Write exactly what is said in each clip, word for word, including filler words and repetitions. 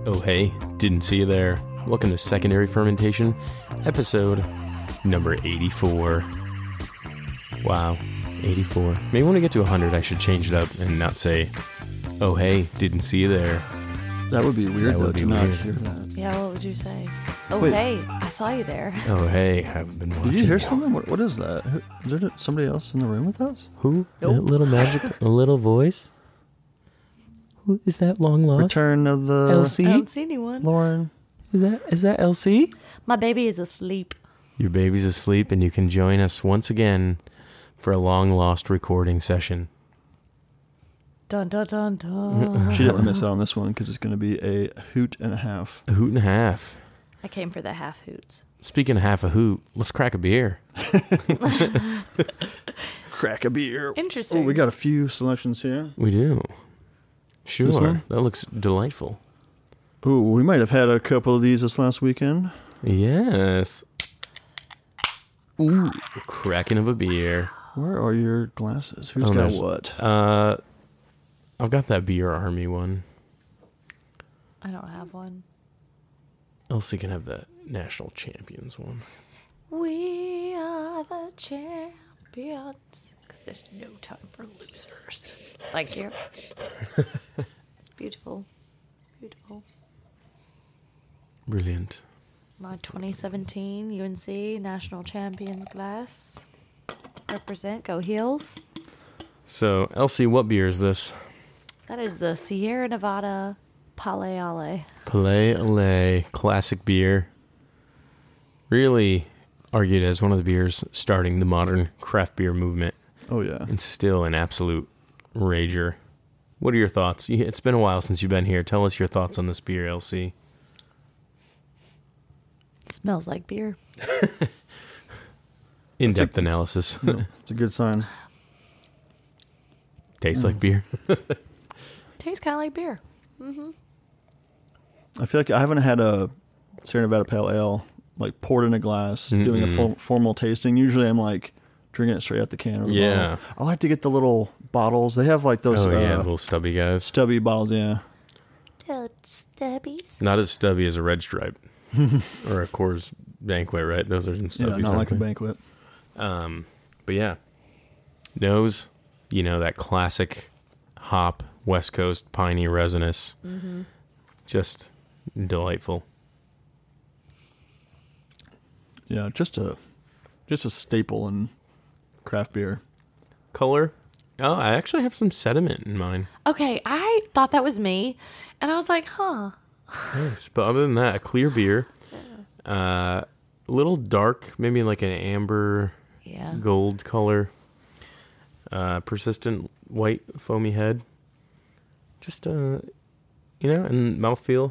Oh hey, didn't see you there. Welcome to Secondary Fermentation, episode number eighty-four. Wow, eighty-four. Maybe when we get to one hundred I should change it up and not say, oh hey, didn't see you there. That would be weird That though, would be to not weird. hear that. Yeah, what would you say? Oh, Wait. hey, I saw you there. Oh hey, I've been watching. Did you hear something? What, what is that? Who, is there somebody else in the room with us? Who? Nope. A little magic, a little voice? Who is that long lost? Return of the Elsie? I don't see anyone. Lauren. Is that is that Elsie? My baby is asleep. Your baby's asleep and you can join us once again for a long lost recording session. Dun dun dun dun. She didn't miss out on this one because it's going to be a hoot and a half. A hoot and a half. I came for the half hoots. Speaking of half a hoot, let's crack a beer. Crack a beer. Interesting. Oh, we got a few selections here. We do. Sure. one? That looks delightful. Ooh, we might have had a couple of these this last weekend. Yes. Ooh, cracking of a beer. Where are your glasses? Who's Oh, got there's- what? Uh, I've got that beer army one. I don't have one. Elsie can have the national champions one. We are the champions. Because there's no time for losers. Thank you. It's beautiful. Beautiful. Brilliant. My twenty seventeen U N C National Champions glass. Represent. Go Heels. So, Elsie, what beer is this? That is the Sierra Nevada Pale Ale. Palais Ale classic beer. Really argued as one of the beers starting the modern craft beer movement. Oh, yeah. And still an absolute rager. What are your thoughts? You- It's been a while since you've been here. Tell us your thoughts on this beer, Elsie. It smells like beer. In-depth analysis. No, it's a good sign. Tastes Hmm. like beer. Tastes kind of like beer. I feel like I haven't had a Sierra Nevada Pale Ale like poured in a glass, doing a Mm-mm. full, formal tasting. Usually I'm like drinking it straight out the can. Or the Yeah. bottle. I like to get the little bottles. They have like those Oh, uh, yeah, little stubby guys. stubby bottles, yeah. Stubbies. Not as stubby as a Red Stripe or a Coors Banquet, right? Those are some stubbies. Yeah, not aren't like a they? banquet. Um, but yeah, nose, you know, that classic hop, West Coast, piney, resinous, Mm-hmm. just delightful. Yeah, just a just a staple in craft beer. Color? Oh, I actually have some sediment in mine. Okay, I thought that was me. And I was like, huh. Nice. But other than that, a clear beer. Uh, a little dark, maybe like an amber Yeah. gold color. Uh, persistent white foamy head. Just, uh, you know, and mouthfeel.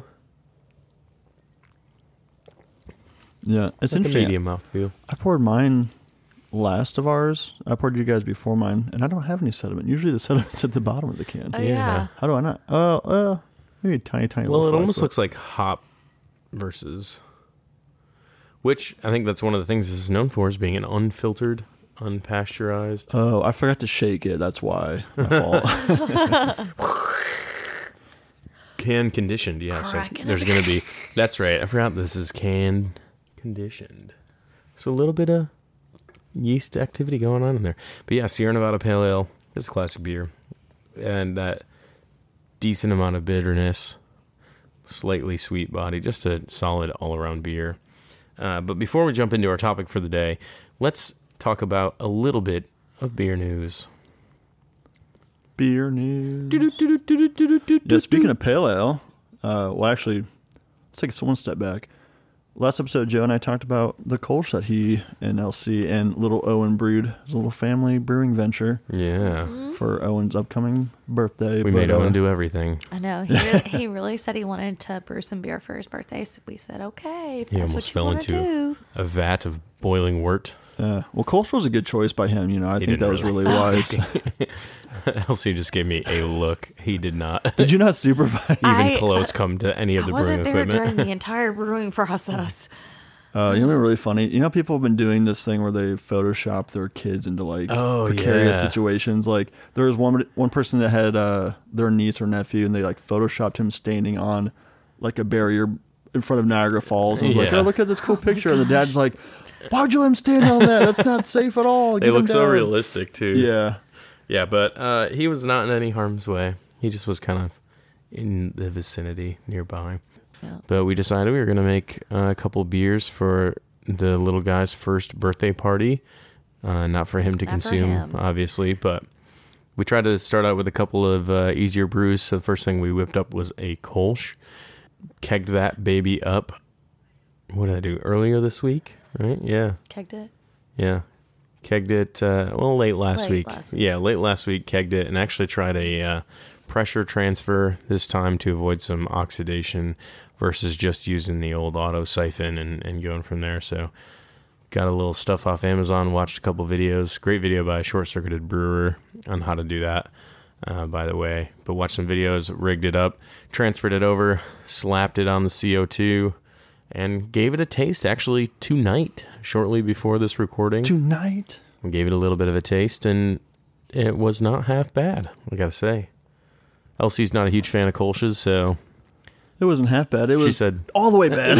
Yeah, it's Like a interesting. medium mouthfeel. I poured mine last of ours. I poured you guys before mine, and I don't have any sediment. Usually the sediment's at the bottom of the can. Oh, Yeah. yeah. How do I not? Oh, uh, maybe a tiny, tiny Well, it little almost fleck, looks like hop versus, which I think that's one of the things this is known for, is being an unfiltered, unpasteurized. but- Oh, I forgot to shake it. That's why. My fault. Can conditioned, yeah. So Cracking there's a going to be, that's right. I forgot this is can conditioned. So a little bit of yeast activity going on in there. But yeah, Sierra Nevada Pale Ale is a classic beer. And that decent amount of bitterness, slightly sweet body, just a solid all-around beer. Uh, but before we jump into our topic for the day, let's talk about a little bit of beer news. Beer news. Yeah, speaking of pale ale, uh, well, actually, let's take one step back. Last episode, Joe and I talked about the Kolsch that he and L C and little Owen brewed. It's a little family brewing venture Yeah. for Owen's upcoming birthday. We but, made uh, Owen do everything. I know. He really, he really said he wanted to brew some beer for his birthday. So we said, okay, if He that's almost what you fell want to into do. a vat of boiling wort. Uh, well, Kolsch was a good choice by him. You know, I He think didn't that was really- really wise. Elsie just gave me a look. He did not Did you not supervise? even I- close come to any of I the brewing wasn't there equipment. during the entire brewing process. Uh, you know what's really funny? You know, people have been doing this thing where they Photoshop their kids into like Oh, precarious yeah. situations. Like there was one one person that had uh, their niece or nephew, and they like Photoshopped him standing on like a barrier in front of Niagara Falls. And I was like, Yeah. oh, look at this cool picture. And the dad's like, why'd you let him stand on that? That's not safe at all. They Get him look so down." realistic too. Yeah. Yeah, but uh, he was not in any harm's way. He just was kind of in the vicinity nearby. Yeah. But we decided we were going to make uh, a couple beers for the little guy's first birthday party. Uh, not for him to Not for consume, him. obviously, but we tried to start out with a couple of uh, easier brews. So the first thing we whipped up was a Kolsch. Kegged that baby up. What did I do? Earlier this week, right? Yeah. Kegged it. Yeah. Kegged it, uh, well, late last, Late week. last week. Yeah, late last week, kegged it, and actually tried a uh, pressure transfer this time to avoid some oxidation versus just using the old auto siphon and, and going from there. So got a little stuff off Amazon, watched a couple videos. Great video by a Short Circuited Brewer on how to do that, uh, by the way. But watched some videos, rigged it up, transferred it over, slapped it on the C O two, and gave it a taste actually tonight, shortly before this recording. Tonight? We gave it a little bit of a taste, and it was not half bad, I gotta say. Elsie's not a huge fan of Kolsch's, so It wasn't half bad. It she was said, all the way bad. it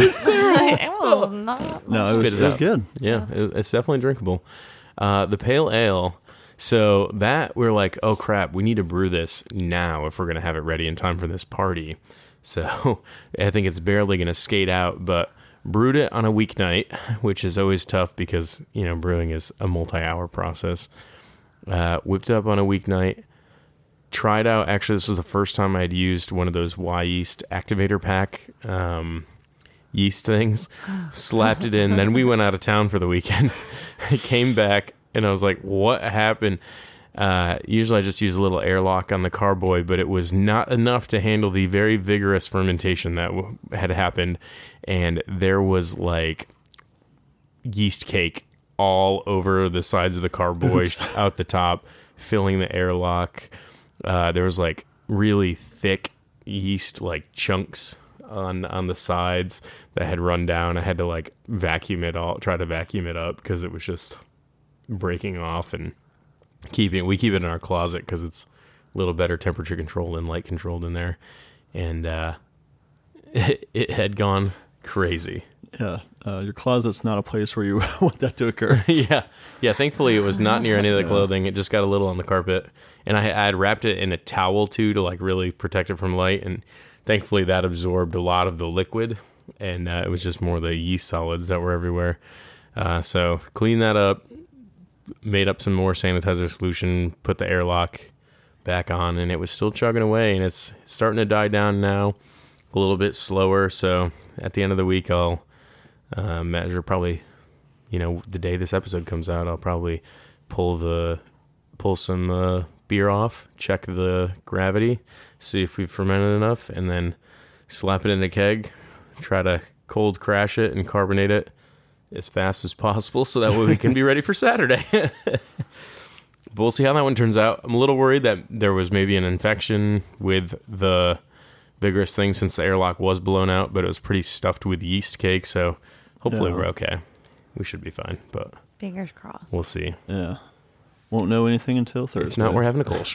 was not. no, it Spit was, it it was out. good. yeah, it, it's definitely drinkable. Uh, the Pale Ale, so that we're like, oh crap, we need to brew this now if we're going to have it ready in time for this party. So I think it's barely going to skate out, but brewed it on a weeknight, which is always tough because, you know, brewing is a multi-hour process. Uh, whipped it up on a weeknight. Tried out, actually, this was the first time I'd used one of those Y Yeast activator pack um, yeast things. Slapped it in. Then we went out of town for the weekend. I came back, and I was like, what happened? Uh, usually I just use a little airlock on the carboy, but it was not enough to handle the very vigorous fermentation that w- had happened. And there was like yeast cake all over the sides of the carboy, out the top, filling the airlock. Uh, there was like really thick yeast like chunks on on the sides that had run down. I had to like vacuum it all, try to vacuum it up because it was just breaking off. And keeping we keep it in our closet because it's a little better temperature controlled and light controlled in there. And uh, it, it had gone crazy. Yeah. Uh, your closet's not a place where you want that to occur. yeah, yeah. Thankfully, it was not near any of the clothing. It just got a little on the carpet, and I, I had wrapped it in a towel too to like really protect it from light. And thankfully, that absorbed a lot of the liquid, and uh, it was just more the yeast solids that were everywhere. Uh, so cleaned that up, made up some more sanitizer solution, put the airlock back on, and it was still chugging away. And it's starting to die down now, a little bit slower. So at the end of the week, I'll Uh, measure probably, you know, the day this episode comes out, I'll probably pull the pull some uh, beer off, check the gravity, see if we've fermented enough, and then slap it in a keg, try to cold crash it and carbonate it as fast as possible so that way we can be ready for Saturday. But we'll see how that one turns out. I'm a little worried that there was maybe an infection with the vigorous thing since the airlock was blown out, but it was pretty stuffed with yeast cake, so hopefully Yeah. we're okay. We should be fine, but Fingers crossed. we'll see. Yeah. Won't know anything until Thursday. If not, we're having a Kolsch.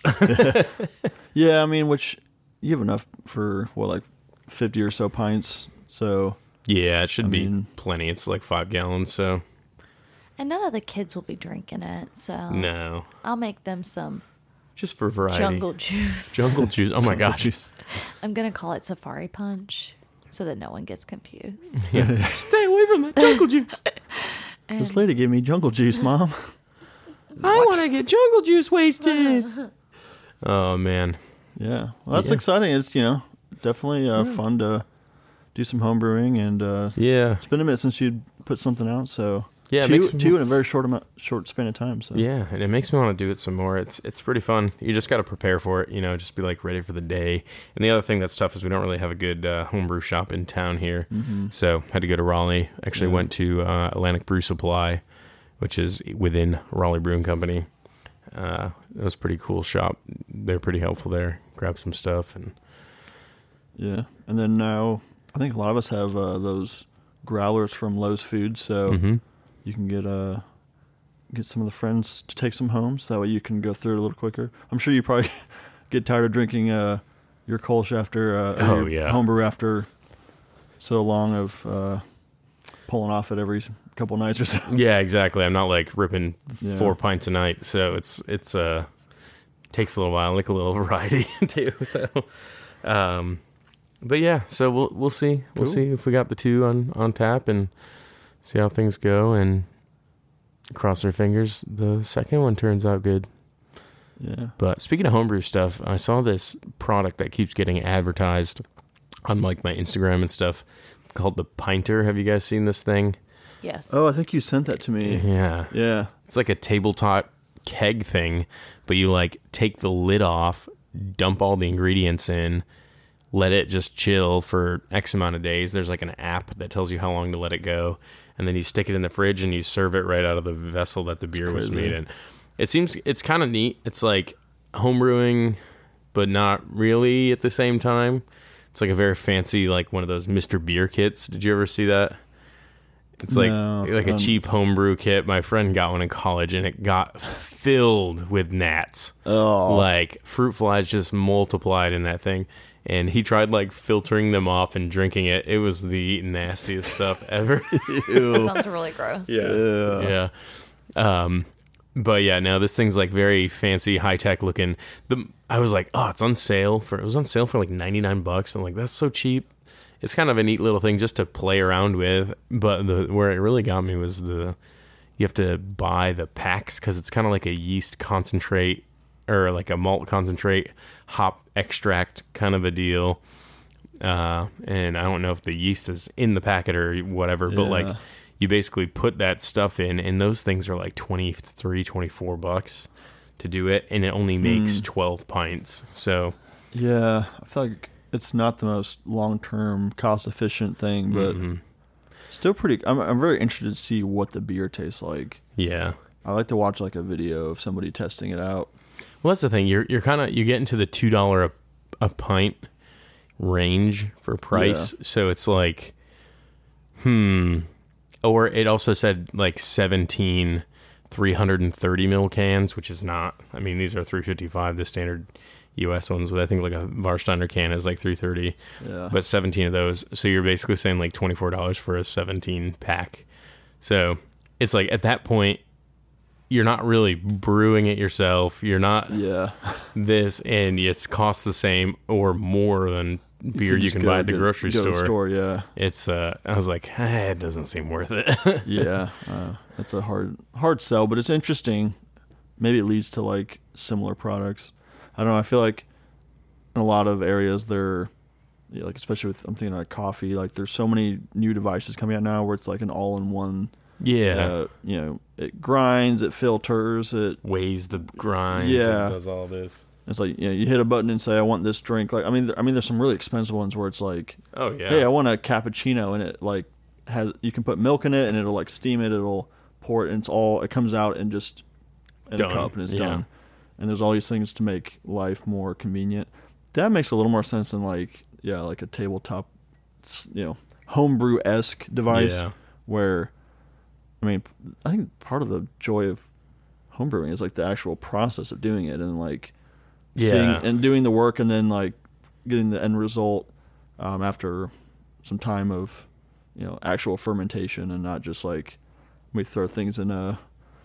Yeah, I mean, which you have enough for, what, like fifty or so pints. So, Yeah, it should I be mean- plenty. It's like five gallons, so And none of the kids will be drinking it, so no. I'll make them some Just for variety. jungle juice. Jungle juice. Oh my gosh. Jeez. I'm gonna call it Safari Punch so that no one gets confused. Yeah. Stay away from the jungle juice. And This lady gave me jungle juice, Mom. I want to get jungle juice wasted. Oh, man. Yeah. Well, that's Yeah. exciting. It's, you know, definitely uh, fun to do some home brewing. And uh, Yeah. it's been a minute since you'd put something out. So, Yeah, it two, makes me- two in a very short amount, short span of time. So, Yeah, and it makes me want to do it some more. It's it's pretty fun. You just got to prepare for it, you know, just be like ready for the day. And the other thing that's tough is we don't really have a good uh, homebrew shop in town here. Mm-hmm. So had to go to Raleigh. Actually Yeah. went to uh, Atlantic Brew Supply, which is within Raleigh Brewing Company. Uh, it was a pretty cool shop. They're pretty helpful there. Grab some stuff and Yeah. And then now, I think a lot of us have uh, those growlers from Lowe's Foods. So, Mhm. you can get uh, get some of the friends to take some home. So that way you can go through it a little quicker. I'm sure you probably get tired of drinking uh, your Kolsch after, uh, or Oh, your yeah. homebrew after so long of uh, pulling off it every couple nights or so. Yeah, exactly. I'm not like ripping Yeah. four pints a night, so it's it's uh takes a little while, like a little variety too. So, um, but yeah, so we'll we'll see we'll Cool. see if we got the two on on tap and see how things go, and cross our fingers the second one turns out good. Yeah. But speaking of homebrew stuff, I saw this product that keeps getting advertised on like my Instagram and stuff called the Pinter. Have you guys seen this thing? Yes. Oh, I think you sent that to me. Yeah. Yeah. It's like a tabletop keg thing, but you like take the lid off, dump all the ingredients in, let it just chill for X amount of days. There's like an app that tells you how long to let it go, and then you stick it in the fridge and you serve it right out of the vessel that the beer was crazy. made in. It seems it's kind of neat. It's like homebrewing, but not really at the same time. It's like a very fancy, like one of those Mister Beer kits. Did you ever see that? It's like No, like a um, cheap homebrew kit. My friend got one in college, and it got filled with gnats. Oh. Like fruit flies just multiplied in that thing. And he tried like filtering them off and drinking it. It was the nastiest stuff ever. That sounds really gross. Yeah. Yeah. Um, but yeah, no, this thing's like very fancy, high tech looking. The I was like, oh, it's on sale for it was on sale for like ninety-nine bucks. I'm like, that's so cheap. It's kind of a neat little thing just to play around with. But the where it really got me was the you have to buy the packs because it's kind of like a yeast concentrate or like a malt concentrate hop extract kind of a deal. Uh, and I don't know if the yeast is in the packet or whatever, but like Yeah. you basically put that stuff in, and those things are like twenty-three, twenty-four bucks to do it, and it only makes Hmm. twelve pints. So Yeah. I feel like it's not the most long-term, cost-efficient thing, but mhm. still pretty. I'm I'm very interested to see what the beer tastes like. yeah. I like to watch like a video of somebody testing it out. Well, that's the thing. You're you're kind of you get into the two dollar a a pint range for price. So it's like, hmm. Or it also said like seventeen three hundred thirty mil cans, which is not. I mean, these are three fifty-five, the standard U S ones. But I think like a Warsteiner can is like three thirty. Yeah. But seventeen of those. So you're basically saying like twenty-four dollars for a seventeen pack. So it's like at that point, you're not really brewing it yourself. You're not yeah. this, and it's cost the same or more than beer you, just can go buy at the get- grocery go to the store. store. Yeah. It's uh, I was like, eh, it doesn't seem worth it. Yeah. Uh, it's a hard hard sell, but it's interesting. Maybe it leads to like similar products. I don't know. I feel like in a lot of areas they're you know, like especially with I'm thinking like coffee. Like there's so many new devices coming out now where it's like an all-in-one. yeah, Uh, you know, it grinds, it filters, it. weighs the grinds. Yeah. and does all this. It's like you know, you hit a button and say, "I want this drink." Like I mean, there, I mean, there's some really expensive ones where it's like, Oh yeah. "Hey, I want a cappuccino," and it like has you can put milk in it and it'll like steam it, it'll pour it, and it's all it comes out and just in Done. a cup and it's Yeah. done. And there's all these things to make life more convenient. That makes a little more sense than like yeah, like a tabletop, s- you know, homebrew esque device Yeah. where, I mean, I think part of the joy of homebrewing is like the actual process of doing it and like Yeah. seeing and doing the work and then like getting the end result um, after some time of you know actual fermentation and not just like we throw things in a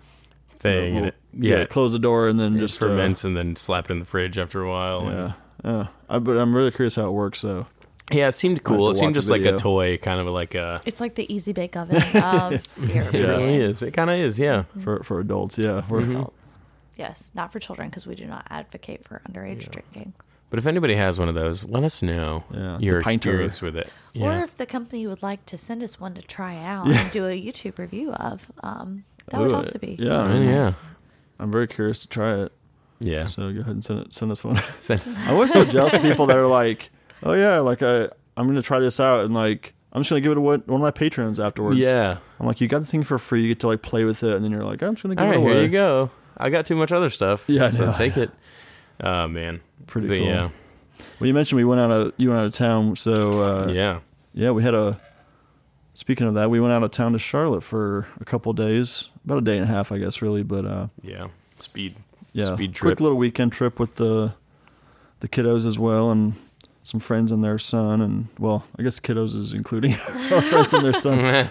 Thing. you know, and it, we'll- yeah. close the door and then It just uh, ferments and then slapped in the fridge after a while. and- yeah, yeah. I, but I'm really curious how it works. So Yeah, it seemed have cool. to It seemed watch a just like a video. toy, kind of like a. It's like the easy bake oven of beer. It really is. It kind of is. Yeah. for for adults, yeah, For we're, adults. Yes, not for children because we do not advocate for underage Yeah. drinking. But if anybody has one of those, let us know Yeah, your the Pinter. experience with it. Yeah. Or if the company would like to send us one to try out and do a YouTube review of, um, that would Ooh, also be yeah, I mean, yeah. nice. I'm very curious to try it. yeah. So go ahead and send it. Send us one. Send- I'm always so jealous of people that are like, oh yeah, like I I'm gonna try this out and like I'm just gonna give it to one one of my patrons afterwards. yeah. I'm like, you got this thing for free. You get to like play with it, and then you're like, I'm just gonna give All right, it away. here you go. I got too much other stuff. Yeah, I so know. take it. Oh man, Pretty but cool. yeah, Well, you mentioned we went out of you went out of town, so uh, yeah, yeah, we had a. Speaking of that, we went out of town to Charlotte for a couple days, about a day and a half, I guess, really. But uh, yeah. Speed, yeah, speed quick trip. little weekend trip with the the kiddos as well, and some friends and their son, and well, I guess kiddos is including our friends and their son.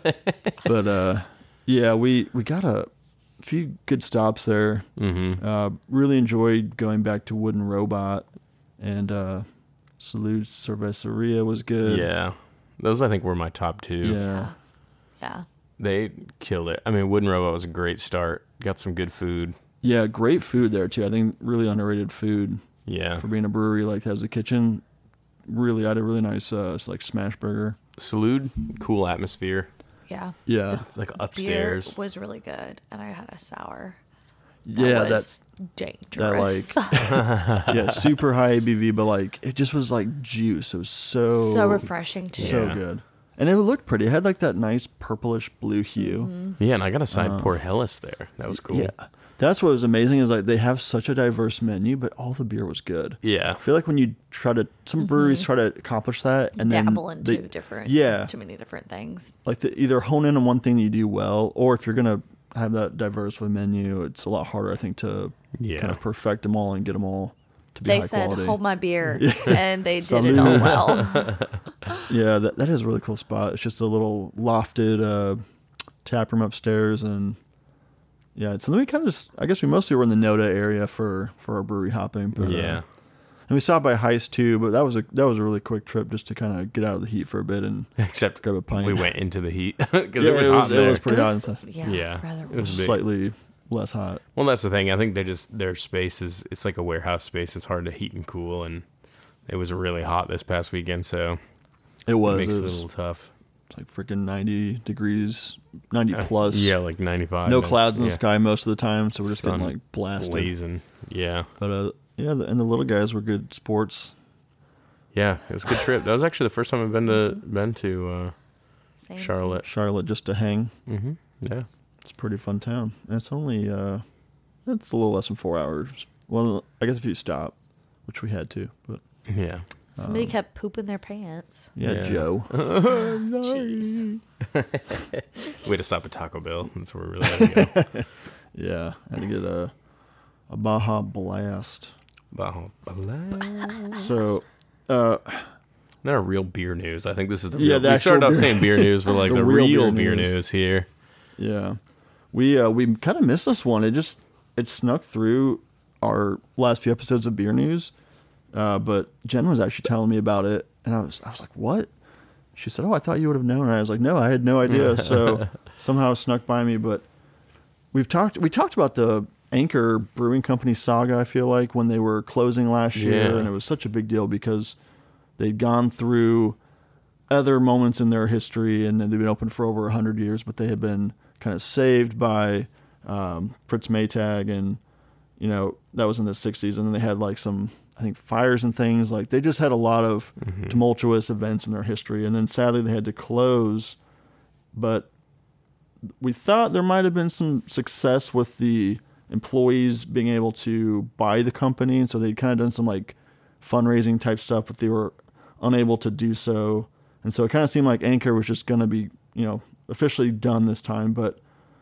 But uh, yeah, we we got a few good stops there. Mm-hmm. Uh, really enjoyed going back to Wooden Robot, and uh, Salud Cerveceria was good. Yeah. Those, I think, were my top two. Yeah. Yeah. They killed it. I mean, Wooden Robot was a great start. Got some good food. Yeah, great food there, too. I think really underrated food Yeah. for being a brewery like that. As a kitchen, really, I had a really nice uh, like smash burger. Salud, cool atmosphere. Yeah. Yeah. It's like Beer upstairs. was really good, and I had a sour. Yeah, was that's dangerous. yeah, super high A B V, but like it just was like juice. It was so so refreshing too. so Yeah. good, and it looked pretty. It had like that nice purplish blue hue. Mm-hmm. Yeah, and I got a side Port Hellas there. That was cool. Yeah, that's what was amazing is like they have such a diverse menu, but all the beer was good. Yeah. I feel like when you try to, some breweries try to accomplish that, and then Dabble into they, different, yeah, too many different things. like the, either hone in on one thing that you do well, or if you're gonna have that diverse of a menu, it's a lot harder, I think, to Yeah. kind of perfect them all and get them all to be They high said, quality. "Hold my beer," and they did Salud. it all well. Yeah, that that is a really cool spot. It's just a little lofted uh, tap room upstairs, and yeah, it's something we kind of just. I guess we mostly were in the Noda area for for our brewery hopping, but Yeah. uh, and we stopped by Heist too. But that was a that was a really quick trip just to kind of get out of the heat for a bit and Except grab a pint. we went into the heat because Yeah, it was it hot was- in it there. was pretty It hot was- inside. Yeah, Yeah. rather It was big. Slightly less hot. Well, that's the thing. I think they just their space is it's like a warehouse space. It's hard to heat and cool, and it was really hot this past weekend, so It it was. makes It it a was little tough. it's like freaking ninety degrees, ninety Uh, plus. Yeah, like ninety-five. No and- clouds in the yeah, sky most of the time, so we're just Sun getting like blasted. blazing. Yeah, But uh, yeah, the, and the little guys were good sports. yeah, it was a good trip. That was actually the first time I've been to been to uh, Same, Charlotte. Charlotte just to hang. Mm-hmm. Yeah, It's a pretty fun town. And it's only uh it's a little less than four hours. Well, I guess if you stop, which we had to. But yeah. Somebody kept pooping their pants. yeah, Yeah. Joe. Jeez. We had to stop at Taco Bell. That's where we really had to go. Yeah, I had to get a a Baja Blast. Baja Blast. So, uh, Not a real beer news. I think this is the Yeah, real. the we actual started off beer- saying beer news, but like The the, real real, beer beer, news. news. here. yeah, we uh, we kind of missed this one. It just it snuck through our last few episodes of Beer News. Uh, but Jen was actually telling me about it, and I was I was like, "What?" She said, "Oh, I thought you would have known." And I was like, "No, I had no idea." So somehow it snuck by me. But we've talked we talked about the Anchor Brewing Company saga. I feel like when they were closing last year, Yeah. and it was such a big deal because they'd gone through other moments in their history, and they've been open for over a hundred years, but they had been kind of saved by um, Fritz Maytag, and you know that was in the sixties, and then they had like some. I think fires and things like they just had a lot of Mm-hmm. tumultuous events in their history, and then sadly they had to close. But we thought there might have been some success with the employees being able to buy the company, and so they'd kind of done some like fundraising type stuff, but they were unable to do so, and so it kind of seemed like Anchor was just going to be, you know, officially done this time. But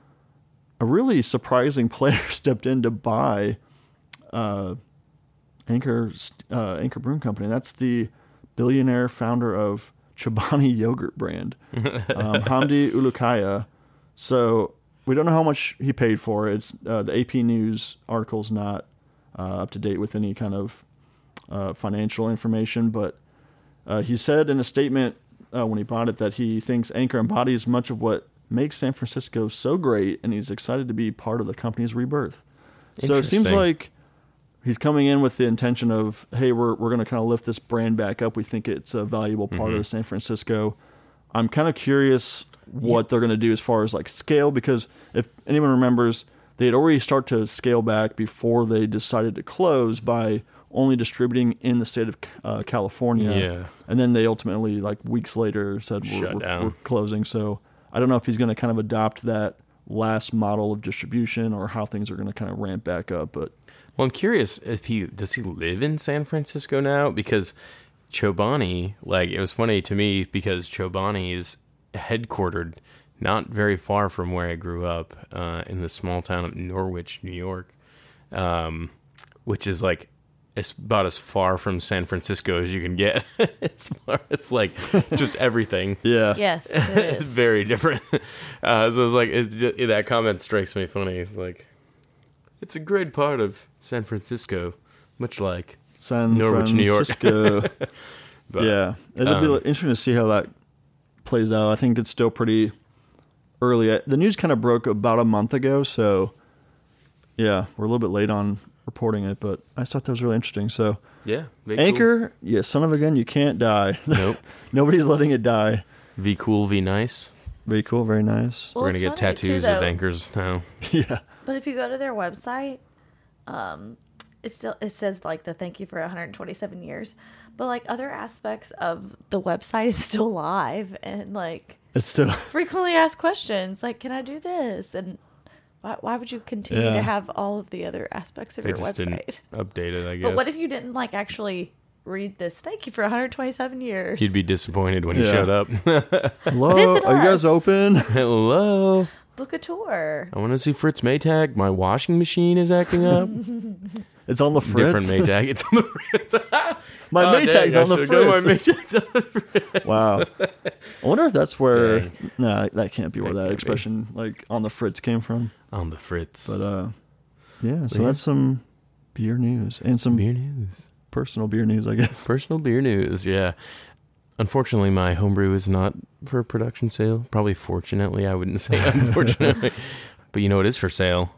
a really surprising player stepped in to buy. Uh, Anchor uh, Anchor Brewing Company. That's the billionaire founder of Chobani yogurt brand, um, Hamdi Ulukaya. So we don't know how much he paid for it. It's uh, the A P News article's not uh, up to date with any kind of uh, financial information, but uh, he said in a statement uh, when he bought it that he thinks Anchor embodies much of what makes San Francisco so great, and he's excited to be part of the company's rebirth. So it seems Interesting. like he's coming in with the intention of, hey, we're we're going to kind of lift this brand back up. We think it's a valuable part Mm-hmm. of San Francisco. I'm kind of curious what they're going to do as far as like scale, because if anyone remembers, they had already started to scale back before they decided to close by only distributing in the state of uh, California. Yeah. And then they ultimately, like weeks later, said we're, Shut we're, down. we're closing. So I don't know if he's going to kind of adopt that last model of distribution or how things are going to kind of ramp back up. But Well, I'm curious if he does he live in San Francisco now, because Chobani, like it was funny to me because Chobani is headquartered not very far from where I grew up, uh, in the small town of Norwich, New York, um, which is like it's about as far from San Francisco as you can get. It's far, it's like just everything. Yeah. Yes, it It's is. very different. Uh, so it's like it, it, that comment strikes me funny. It's like it's a great part of San Francisco, much like San Norwich, New York. Francisco. but, yeah. It'll um, be interesting to see how that plays out. I think it's still pretty early. The news kind of broke about a month ago, so yeah, we're a little bit late on reporting it, but I just thought that was really interesting. So yeah. Very Anchor, yeah, son of a gun, you can't die. Cool. Nope. Nobody's letting it die. V cool, V nice. Very cool, very nice. Well, We're gonna it's get funny, too, tattoos of though. anchors now. Yeah. But if you go to their website, um, it still it says like the thank you for one hundred twenty-seven years, but like other aspects of the website is still live and like It's still frequently asked questions like, can I do this? And why, why would you continue Yeah. to have all of the other aspects of They your just website? didn't update it, I guess. But what if you didn't like actually read this? Thank you for one hundred twenty-seven years. You'd be disappointed when you Yeah. showed up. hello. Visit Are you guys us. open? Hello. Book a tour. I want to see Fritz Maytag. My washing machine is acting up. It's on the fritz. Different Maytag. It's on the Fritz. My Oh, Maytag's dang, on I the should go to fritz. my Maytag's on the Fritz. Wow. I wonder if that's where. Dang. Nah, that can't be where That that, can't be. expression, like on the fritz, came from. On the Fritz. But uh, yeah. So Yeah. that's some beer news and some beer news. personal beer news, I guess. Personal beer news, yeah. Unfortunately, my homebrew is not for production sale. Probably fortunately, I wouldn't say unfortunately. But you know what is for sale?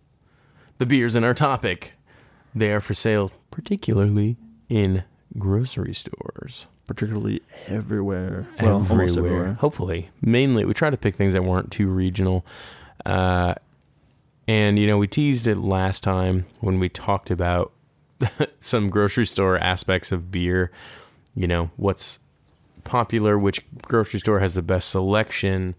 The beers in our topic. They are for sale, particularly in grocery stores. Particularly everywhere. Well, almost everywhere. Hopefully. Mainly, we try to pick things that weren't too regional. Uh, and, you know, we teased it last time when we talked about some grocery store aspects of beer. You know, what's popular, which grocery store has the best selection.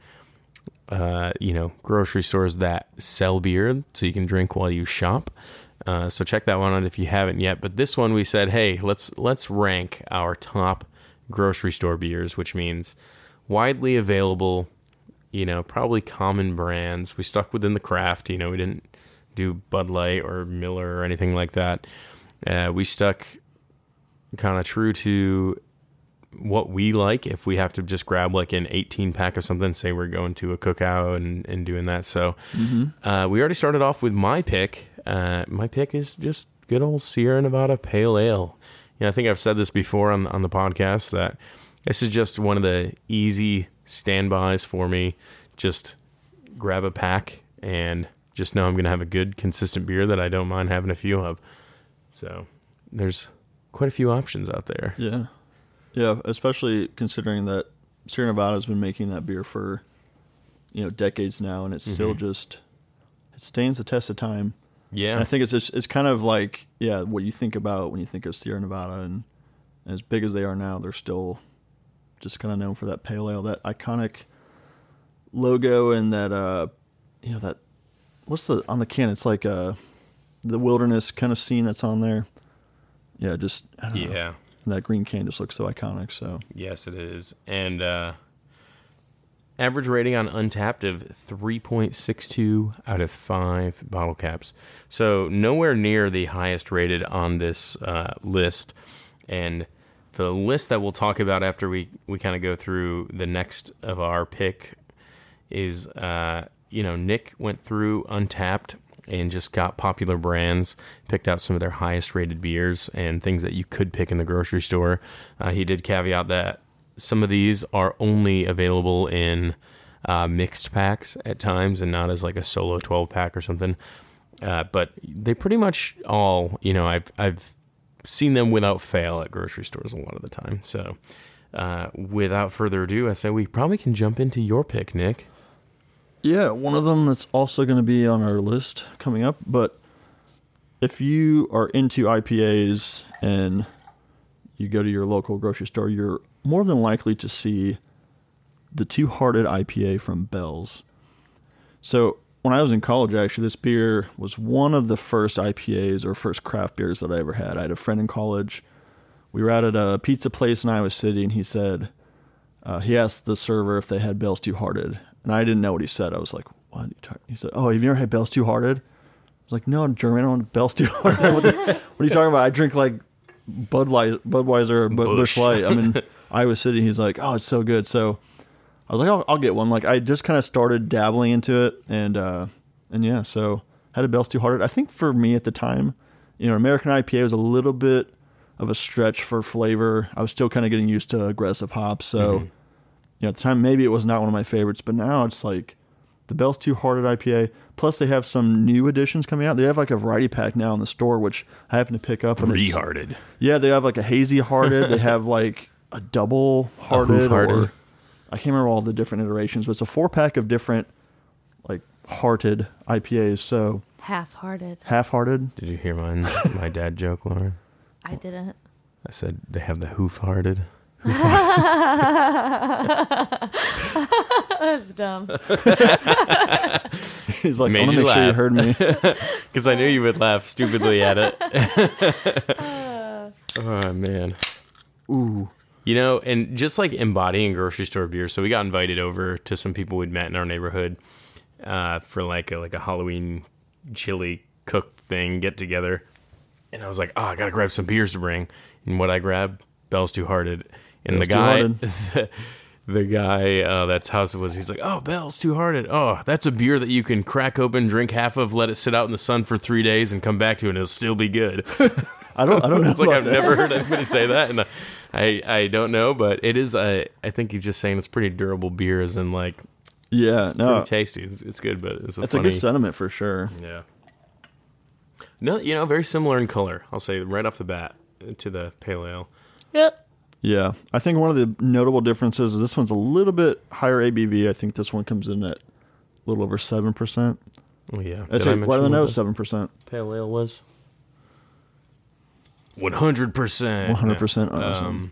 Uh, you know, grocery stores that sell beer so you can drink while you shop. Uh, so check that one out if you haven't yet. But this one we said, hey, let's let's rank our top grocery store beers, which means widely available, you know, probably common brands. We stuck within the craft, you know, we didn't do Bud Light or Miller or anything like that. Uh, we stuck kind of true to what we like. If we have to just grab like an eighteen pack of something, say we're going to a cookout and, and doing that. So Mm-hmm. uh, we already started off with my pick. Uh, my pick is just good old Sierra Nevada Pale Ale. You know, I think I've said this before on on the podcast that this is just one of the easy standbys for me. Just grab a pack and just know I'm going to have a good, consistent beer that I don't mind having a few of. So there's quite a few options out there. Yeah. Yeah, especially considering that Sierra Nevada's been making that beer for, you know, decades now, and it's still Mhm. just, it stands the test of time. And Yeah. I think it's just, it's kind of like, yeah, what you think about when you think of Sierra Nevada, and, and as big as they are now, they're still just kind of known for that pale ale, that iconic logo, and that, uh, you know, that, what's the, on the can, it's like uh, the wilderness kind of scene that's on there. Yeah, just, I don't know. Yeah. And that green can just looks so iconic, so. Yes, it is. And uh, average rating on Untapped of three point six two out of five bottle caps. So nowhere near the highest rated on this uh, list. And the list that we'll talk about after we, we kind of go through the next of our pick is, uh, you know, Nick went through Untapped and just got popular brands, picked out some of their highest rated beers and things that you could pick in the grocery store. Uh, he did caveat that some of these are only available in uh, mixed packs at times and not as like a solo twelve pack or something. Uh, but they pretty much all, you know, I've, I've seen them without fail at grocery stores a lot of the time. So uh, without further ado, I say we probably can jump into your pick, Nick. Yeah, one of them that's also going to be on our list coming up. But if you are into I P As and you go to your local grocery store, you're more than likely to see the Two Hearted I P A from Bell's. So when I was in college, actually, this beer was one of the first I P As or first craft beers that I ever had. I had a friend in college. We were out at a pizza place in Iowa City, and he said, uh, he asked the server if they had Bell's Two Hearted. And I didn't know what he said. I was like, what? He said, oh, have you ever had Bell's Two Hearted? was like, no, Jeremy, I don't want Bell's too hard. what, the, what are you talking about? I drink like Budweiser, Budweiser or Bush. Bush Light. I'm in Iowa City. He's like, oh, it's so good. So I was like, oh, I'll get one. Like I just kind of started dabbling into it, and uh, and yeah, so had a Bell's Two Hearted. I think for me at the time, you know, American I P A was a little bit of a stretch for flavor. I was still kind of getting used to aggressive hops, so mm-hmm. you know, at the time maybe it was not one of my favorites, but now it's like the Bell's Two Hearted I P A. Plus, they have some new additions coming out. They have like a variety pack now in the store, which I happen to pick up. Three hearted. Yeah, they have like a hazy hearted. They have like a double hearted. A hearted. Or, I can't remember all the different iterations, but it's a four pack of different like hearted I P As. So half-hearted. Half-hearted. Did you hear mine? My dad joke, Lauren? I didn't. I said they have the hoof-hearted. That's dumb. He's like, Made I want to you make laugh. sure you heard me. Because I knew you would laugh stupidly at it. Oh, man. Ooh. You know, and just like embodying grocery store beer. So we got invited over to some people we'd met in our neighborhood uh, for like a, like a Halloween chili cook thing, get together. And I was like, oh, I got to grab some beers to bring. And what I grabbed, Bell's Two Hearted. And Bell's the guy, the, the guy uh, that's house it was, he's like, oh, Bell's Two Hearted. Oh, that's a beer that you can crack open, drink half of, let it sit out in the sun for three days, and come back to it, and it'll still be good. I don't. I don't know. It's like about I've that. never heard anybody say that, and I, I don't know, but it is. I, I think he's just saying it's pretty durable beer, as in like, yeah, it's no, pretty tasty. It's, it's good, but it's a that's funny, a good sentiment for sure. yeah. No, you know, very similar in color. I'll say right off the bat to the pale ale. Yep. Yeah, I think one of the notable differences is this one's a little bit higher A B V. I think this one comes in at a little over seven percent. Oh yeah, That's Did I right. Why do I mention know what the seven percent? pale ale was? One hundred percent. One hundred percent awesome.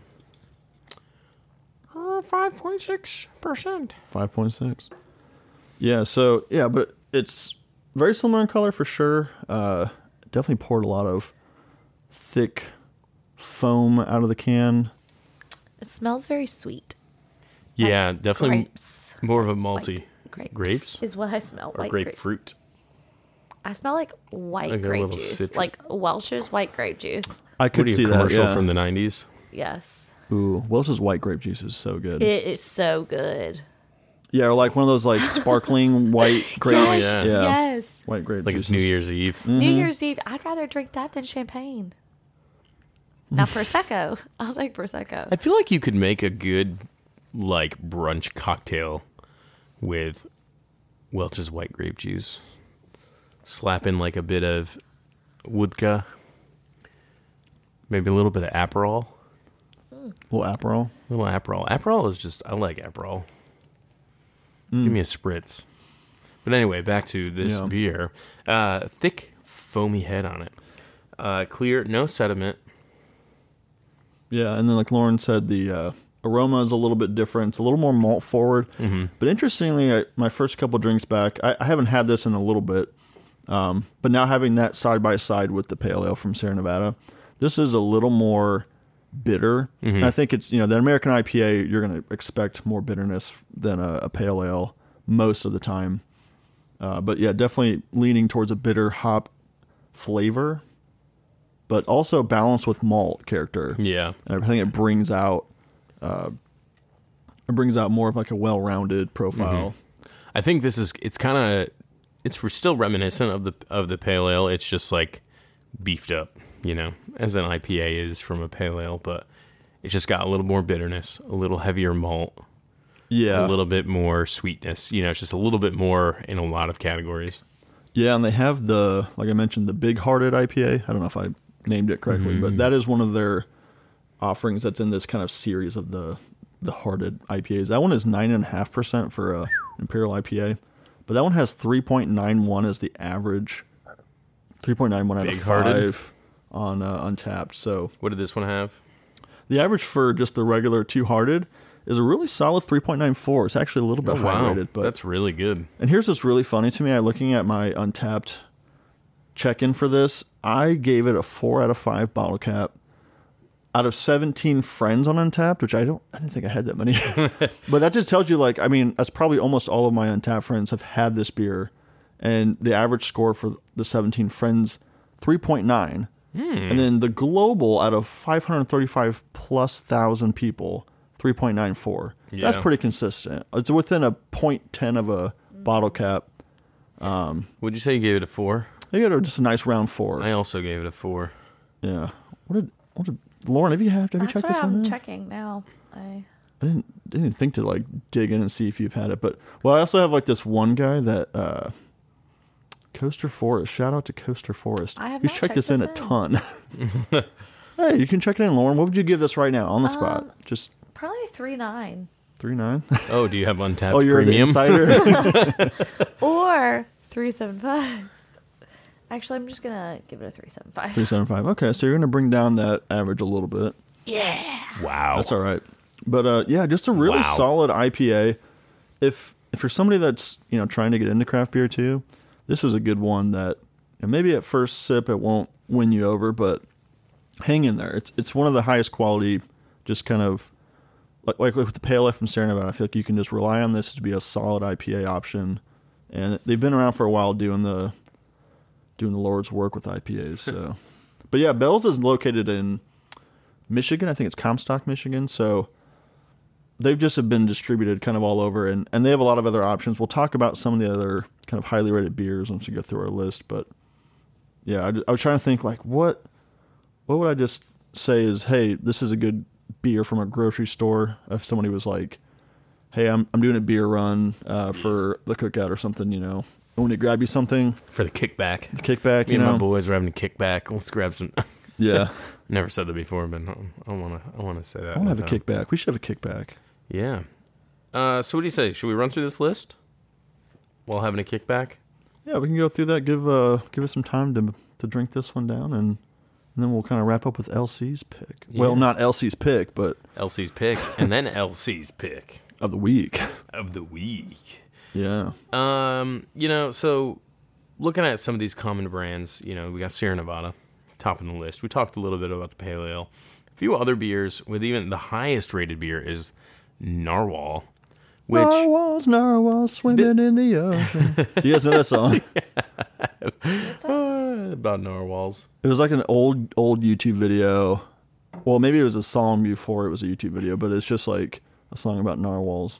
Um, five point six percent. Five point six. Yeah. So yeah, but it's very similar in color for sure. Uh, definitely poured a lot of thick foam out of the can. It smells very sweet. Yeah, Like definitely grapes. more of a malty. White grapes. Grapes? Is what I smell. Or White grape. grapefruit. I smell like white Like a grape little juice. citrus. Like Welch's white grape juice. I could What are you, see a that. commercial Yeah. from the nineties? Yes. Ooh, Welch's white grape juice is so good. It is so good. Yeah, or like one of those like sparkling white grapes. Yes. yeah. Yes. White grape Like juices. it's New Year's Eve. Mm-hmm. New Year's Eve, I'd rather drink that than champagne. Now Prosecco. I'll take Prosecco. I feel like you could make a good like brunch cocktail with Welch's white grape juice. Slap in like a bit of vodka, maybe a little bit of Aperol. A little Aperol. A little Aperol. Aperol is just, I like Aperol. Mm. Give me a spritz. But anyway, back to this Yeah. beer. Uh, thick, foamy head on it. Uh, clear, no sediment. Yeah, and then like Lauren said, the uh, aroma is a little bit different. It's a little more malt forward. Mm-hmm. But interestingly, I, my first couple drinks back, I, I haven't had this in a little bit. Um, but now having that side by side with the pale ale from Sierra Nevada, this is a little more bitter. Mm-hmm. And I think it's, you know, the American I P A, you're going to expect more bitterness than a, a pale ale most of the time. Uh, but yeah, definitely leaning towards a bitter hop flavor, but also balanced with malt character. Yeah. And I think it brings out, uh, it brings out more of like a well-rounded profile. Mm-hmm. I think this is, it's kind of, it's re- still reminiscent of the of the pale ale. It's just like beefed up, you know, as an I P A is from a pale ale, but it's just got a little more bitterness, a little heavier malt, Yeah. a little bit more sweetness. You know, it's just a little bit more in a lot of categories. Yeah, and they have the, like I mentioned, the Big Hearted I P A. I don't know if I named it correctly, Mm-hmm. but that is one of their offerings that's in this kind of series of the the Hearted I P As. That one is nine point five percent for a Imperial I P A, but that one has three point nine one as the average, three point nine one out of Big Hearted. five on uh, Untapped. So What did this one have? the average for just the regular Two Hearted is a really solid three point nine four. It's actually a little bit Oh, high wow. rated, but That's really good. and here's what's really funny to me. I looking at my Untapped check-in for this. I gave it a four out of five bottle cap out of seventeen friends on Untapped, which I don't, I didn't think I had that many. But that just tells you, like, I mean, that's probably almost all of my Untapped friends have had this beer and the average score for the seventeen Friends, three point nine. Hmm. And then the global, out of five hundred thirty-five plus thousand people, three point nine four. Yeah. That's pretty consistent. It's within a point ten of a bottle cap. Um, Would you say you gave it a four? I got just a nice round four. I also gave it a four. Yeah. What did, what did Lauren, have you, have, have you That's checked what this one I'm out? checking now. I I didn't didn't think to like dig in and see if you've had it, but well, I also have like this one guy that uh, Coaster Forest. Shout out to Coaster Forest. I have He's not checked checked this in a this in. ton. Hey, you can check it in, Lauren. What would you give this right now on the spot? Um, Just probably three nine three nine. Oh, do you have untapped Oh, you're premium? the insider. or three seven five. Actually, I'm just gonna give it a three seven five. Three seven five. Okay, so you're gonna bring down that average a little bit. Yeah. Wow. That's all right. But uh, yeah, just a really Wow. solid I P A. If if you're somebody that's you know trying to get into craft beer too, this is a good one that and maybe at first sip it won't win you over, but hang in there. It's it's one of the highest quality, just kind of like like with the Pale Ale from Sierra Nevada. I feel like you can just rely on this to be a solid I P A option, and they've been around for a while doing the doing the Lord's work with I P As. So, but yeah, Bell's is located in Michigan. I think it's Comstock, Michigan. So they've just have been distributed kind of all over, and, and they have a lot of other options. We'll talk about some of the other kind of highly rated beers once we go through our list. But yeah, I, I was trying to think like what what would I just say is, hey, this is a good beer from a grocery store. If somebody was like, hey, I'm I'm doing a beer run uh, for the cookout or something, you know, I want to grab you something, For the kickback. kickback, Me you and know, my boys are having a kickback. Let's grab some. yeah. Never said that before, but I want to. I want to say that. I want to have a one time. kickback. We should have a kickback. Yeah. Uh, so what do you say? Should we run through this list while having a kickback? Yeah, we can go through that. Give uh, give us some time to to drink this one down, and, and then we'll kind of wrap up with L C's pick. Well, Yeah. not L C's pick, but L C's pick, and then L C's pick of the week. of the week. Yeah. Um, you know, so looking at some of these common brands, you know, we got Sierra Nevada, top of the list. We talked a little bit about the Pale Ale. A few other beers with even the highest rated beer is Narwhal, which narwhals, narwhals swimming in the ocean. Do you guys know that song? uh, about narwhals. It was like an old old YouTube video. Well, maybe it was a song before it was a YouTube video, but it's just like a song about narwhals.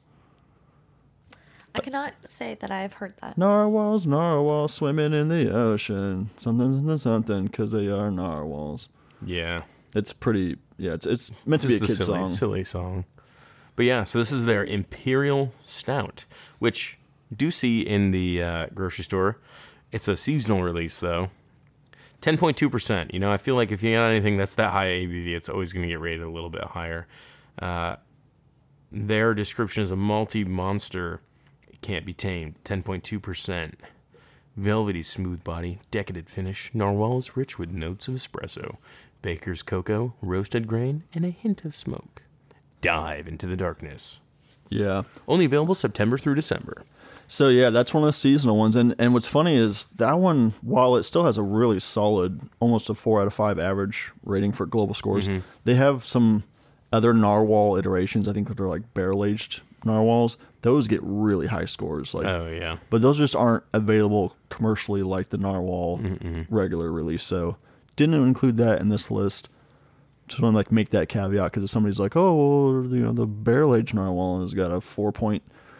I cannot say that I've heard that. Narwhals, narwhals swimming in the ocean. Something, something, something, because they are narwhals. Yeah. It's pretty, yeah, it's it's meant to Just be a the kid silly, song. silly song. But yeah, so this is their Imperial Stout, which you do see in the uh, grocery store. It's a seasonal release, though. ten point two percent. You know, I feel like if you got anything that's that high A B V, it's always going to get rated a little bit higher. Uh, their description is a malty monster. It can't be tamed. ten point two percent. Velvety smooth body, decadent finish. Narwhal is rich with notes of espresso, baker's cocoa, roasted grain, and a hint of smoke. Dive into the darkness. Yeah. Only available September through December. So yeah, that's one of the seasonal ones. And and what's funny is that one, while it still has a really solid, almost a four out of five average rating for global scores, Mm-hmm. they have some other narwhal iterations. I think that are like barrel aged narwhals. Those get really high scores. Like, Oh, yeah. but those just aren't available commercially like the narwhal regular release. So didn't include that in this list. Just want to like make that caveat because if somebody's like, oh, well, you know, the barrel aged narwhal has got a four point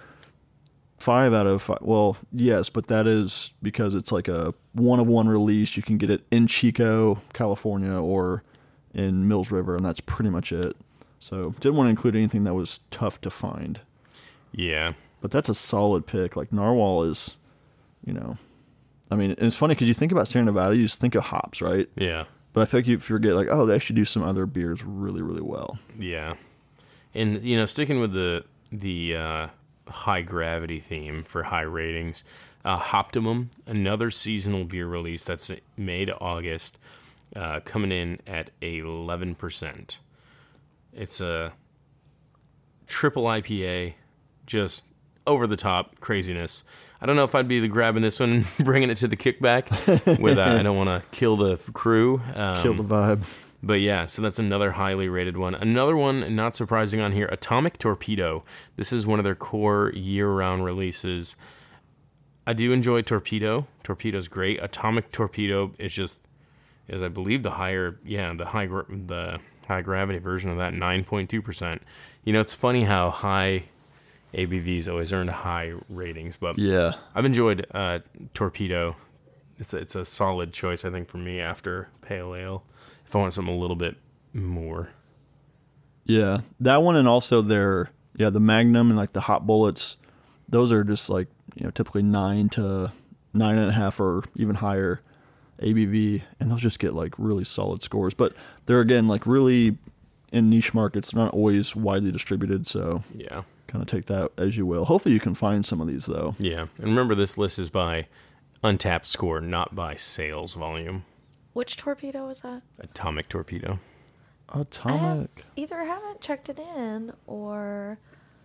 five out of five. Well, yes, but that is because it's like a one of one release. You can get it in Chico, California, or in Mills River, and that's pretty much it. So didn't want to include anything that was tough to find. Yeah. But that's a solid pick. Like Narwhal is, you know, I mean, and it's funny because you think about Sierra Nevada, you just think of hops, right? Yeah. But I feel like you forget, like, oh, they actually do some other beers really, really well. Yeah. And, you know, sticking with the the uh, high gravity theme for high ratings, uh, Hoptimum, another seasonal beer release that's May to August, uh, coming in at eleven percent. It's a triple I P A, just over the top craziness. I don't know if I'd be the grabbing this one and bringing it to the kickback. With uh, I don't want to kill the f- crew. Um, Kill the vibe. But yeah, so that's another highly rated one. Another one, not surprising on here, Atomic Torpedo. This is one of their core year-round releases. I do enjoy Torpedo. Torpedo's great. Atomic Torpedo is just, is I believe the higher, yeah, the high gra- the high gravity version of that, nine point two percent. You know, it's funny how high A B Vs always earned high ratings, but Yeah. I've enjoyed uh, Torpedo. It's a, it's a solid choice, I think, for me after Pale Ale. If I want something a little bit more. Yeah. That one, and also their, yeah, the Magnum and like the Hot Bullets, those are just like, you know, typically nine to nine and a half or even higher A B V, and those just get like really solid scores. But they're, again, like really in niche markets, not always widely distributed, so Yeah. kind of take that as you will. Hopefully you can find some of these though. Yeah. And remember, this list is by untapped score, not by sales volume. Which torpedo was that? Atomic Torpedo. I have, Atomic. either haven't checked it in or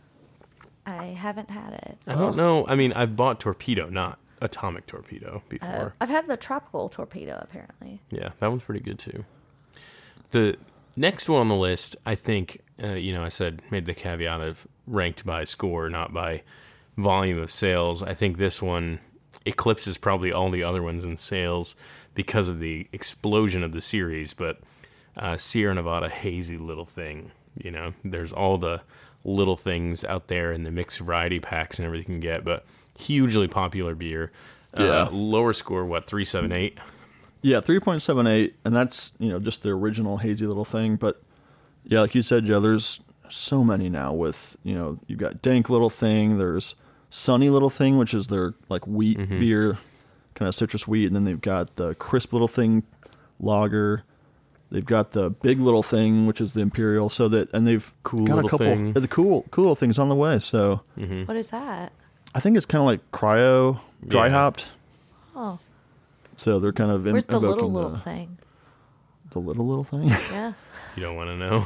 I haven't had it. I don't know. I mean, I've bought Torpedo, not Atomic Torpedo before. Uh, I've had the tropical torpedo apparently. Yeah, that one's pretty good too. The next one on the list, I think, uh, you know, I said, made the caveat of ranked by score, not by volume of sales. I think this one eclipses probably all the other ones in sales because of the explosion of the series, but uh, Sierra Nevada Hazy Little Thing, you know, there's all the little things out there in the mixed variety packs and everything you can get, but hugely popular beer. Yeah. Uh, lower score, what, three seven eight? Yeah, three point seven eight, and that's, you know, just the original Hazy Little Thing. But yeah, like you said, Joe, there's so many now with, you know, you've got Dank Little Thing, there's Sunny Little Thing, which is their like wheat Mm-hmm. beer, kind of citrus wheat, and then they've got the Crisp Little Thing lager. They've got the Big Little Thing, which is the Imperial, so that, and they've Cool got Little a couple Thing. the cool cool little things on the way. So What is that? I think it's kind of like cryo, dry Yeah. hopped. Oh, So they're kind of in, where's the little invoking little the, thing? the little little thing. Yeah. You don't want to know.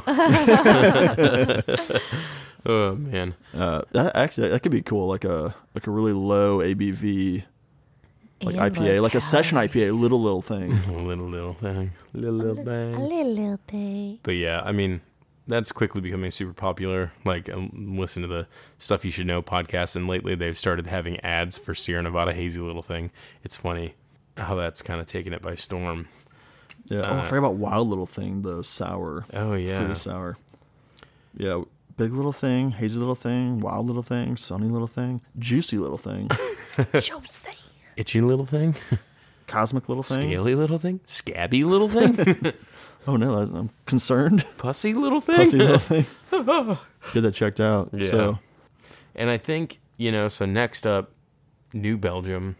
Oh man, Uh, that actually that could be cool, like a like a really low A B V, like And I P A, low like a session I calorie. P A, little little thing. little little thing, little little A thing. little, little thing. But yeah, I mean, that's quickly becoming super popular. Like, um, listen to the Stuff You Should Know podcast, and lately they've started having ads for Sierra Nevada Hazy Little Thing. It's funny how that's kind of taken it by storm. Yeah. Oh, I Uh, forgot about Wild Little Thing, the sour, Oh yeah, fruity sour. Yeah, Big Little Thing, Hazy Little Thing, Wild Little Thing, Sunny Little Thing, Juicy Little Thing, Jose. itchy little thing, Cosmic Little Thing. scaly little thing, scabby little thing, Oh no, I- I'm concerned. pussy little thing. Pussy Little Thing. Get that checked out. Yeah. So And I think, you know, so next up, New Belgium,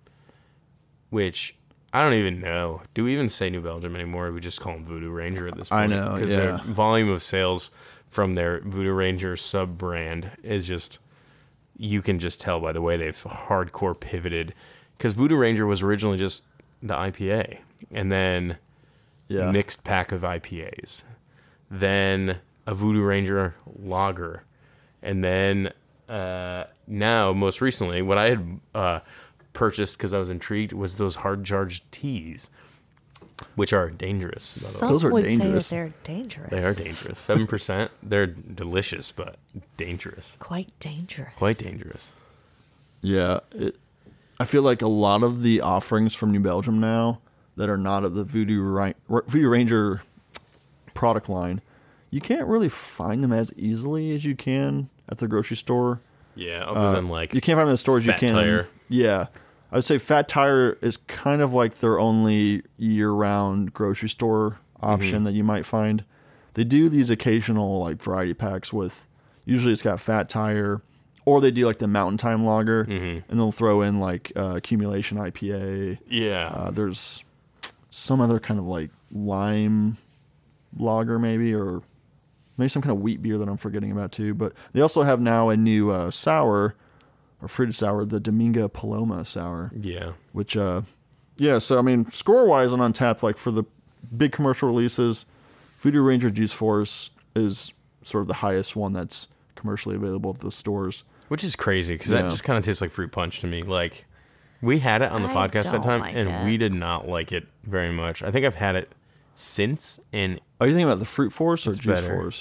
which I don't even know. Do we even say New Belgium anymore? We just call them Voodoo Ranger at this point. I know, Because yeah. their volume of sales from their Voodoo Ranger sub brand is just, you can just tell by the way they've hardcore pivoted. Because Voodoo Ranger was originally just the I P A, and then yeah, mixed pack of I P As, then a Voodoo Ranger lager, and then uh, now, most recently, what I had uh, purchased because I was intrigued was those hard charged teas, which are dangerous. by the way. Some Those are would dangerous. say that they're dangerous. They are dangerous. Seven percent. They're delicious, but dangerous. Quite dangerous. Quite dangerous. Yeah, it, I feel like a lot of the offerings from New Belgium now that are not of the Voodoo, Ri- Voodoo Ranger product line, you can't really find them as easily as you can at the grocery store. Yeah, other Uh, than like you can't find them in the stores. Fat you can. Tire. Yeah, I would say Fat Tire is kind of like their only year-round grocery store option Mm-hmm. that you might find. They do these occasional like variety packs with. Usually, it's got Fat Tire, or they do like the Mountain Time Lager, Mhm. and they'll throw in like uh, Accumulation I P A. yeah, Uh, there's some other kind of like lime lager, maybe, or maybe some kind of wheat beer that I'm forgetting about too. But they also have now a new uh, sour or fruited sour, the Dominga Paloma sour, yeah. which, uh, yeah. So I mean, score wise on Untapped, like for the big commercial releases, Voodoo Ranger Juice Force is sort of the highest one that's commercially available at the stores. Which is crazy because Yeah. that just kind of tastes like fruit punch to me. Like, we had it on the I podcast that don't time, like and it. we did not like it very much. I think I've had it since, and Are you thinking about the Fruit Force or It's Juice better. Force?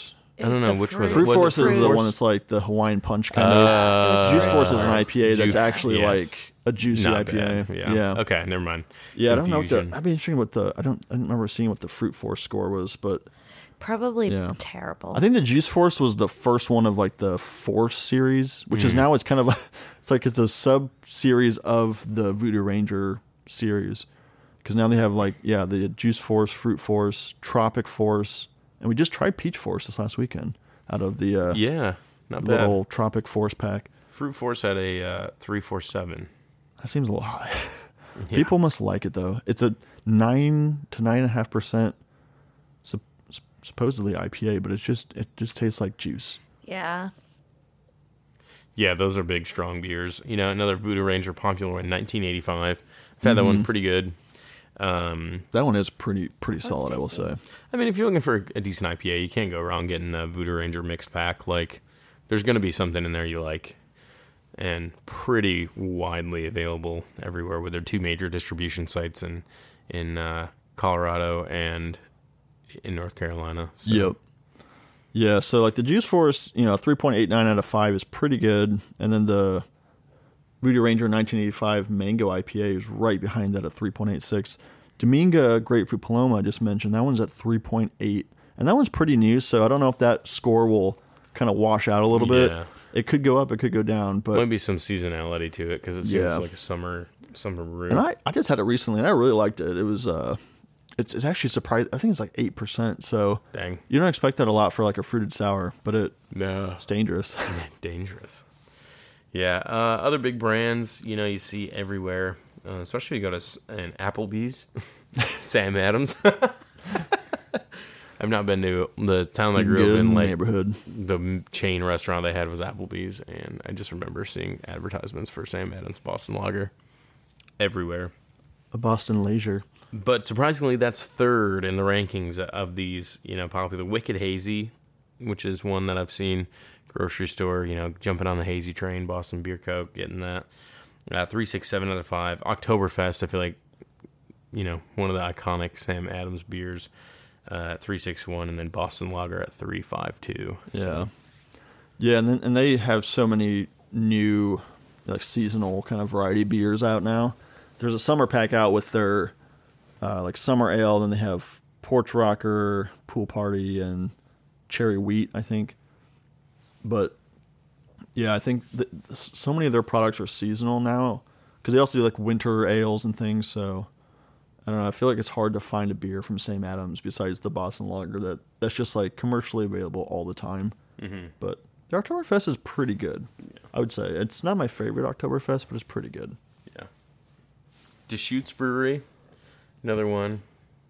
It I was don't know the which fruit. was Fruit was it Force is Fruit the Force? one that's like the Hawaiian Punch kind Uh, of. Juice Force is an I P A that's Juice- actually yes. like a juicy Not I P A. bad. Yeah. Okay, never mind. Yeah, I don't know what the. Confusion. I'd be interested what the. I don't. I don't remember seeing what the Fruit Force score was, but Probably Yeah. terrible. I think the Juice Force was the first one of like the Force series, which Mm. is now it's kind of a, it's like it's a sub series of the Voodoo Ranger series, because now they have like yeah the Juice Force, Fruit Force, Tropic Force, and we just tried Peach Force this last weekend out of the uh, Yeah, not bad. little Tropic Force pack. Fruit Force had a uh, three four seven. That seems a little high. Yeah. People must like it though. It's a nine to nine and a half percent, sup- supposedly I P A, but it's just it just tastes like juice. yeah. Yeah, those are big, strong beers. You know, another Voodoo Ranger popular one, nineteen eighty-five. I've had that one pretty good. Um, That one is pretty pretty solid, I will tasty. say. I mean, if you're looking for a decent I P A, you can't go wrong getting a Voodoo Ranger mixed pack. Like, there's going to be something in there you like. And pretty widely available everywhere with their two major distribution sites in, in uh, Colorado and in North Carolina. So, Yep. Yeah, so like the Juice Force, you know, three point eight nine out of five is pretty good. And then the Voodoo Ranger nineteen eighty-five Mango I P A is right behind that at three point eight six. Dominga Grapefruit Paloma, I just mentioned, that one's at three point eight. And that one's pretty new, so I don't know if that score will kind of wash out a little Yeah. bit. It could go up, it could go down, but Might be some seasonality to it because it seems Yeah. like a summer summer brew. and I, I just had it recently and I really liked it. It was uh it's it's actually surprised I think it's like eight percent, so Dang. you don't expect that a lot for like a fruited sour, but it No. it's dangerous. Dangerous. Yeah. Uh, other big brands, you know, you see everywhere, uh, especially if you go to s- an Applebee's, Sam Adams. I've not been to the town I grew Good up in. Like neighborhood. the m- chain restaurant they had was Applebee's, and I just remember seeing advertisements for Sam Adams Boston Lager everywhere. A Boston Leisure. But surprisingly, that's third in the rankings of these, you know, popular. Wicked Hazy, which is one that I've seen grocery store, you know, jumping on the hazy train, Boston Beer Coke, getting that. Uh, three six seven out of five. Oktoberfest, I feel like, you know, one of the iconic Sam Adams beers, uh, three six one, and then Boston Lager at three five two. Yeah. Yeah, and then, and they have so many new like seasonal kind of variety beers out now. There's a summer pack out with their uh, like summer ale, then they have Porch Rocker, Pool Party, and Cherry Wheat, I think. But yeah, I think that so many of their products are seasonal now because they also do like winter ales and things. So I don't know. I feel like it's hard to find a beer from Sam Adams besides the Boston Lager that that's just like commercially available all the time. Mm-hmm. But the Oktoberfest is pretty good. Yeah. I would say it's not my favorite Oktoberfest, but it's pretty good. Yeah. Deschutes Brewery, another one.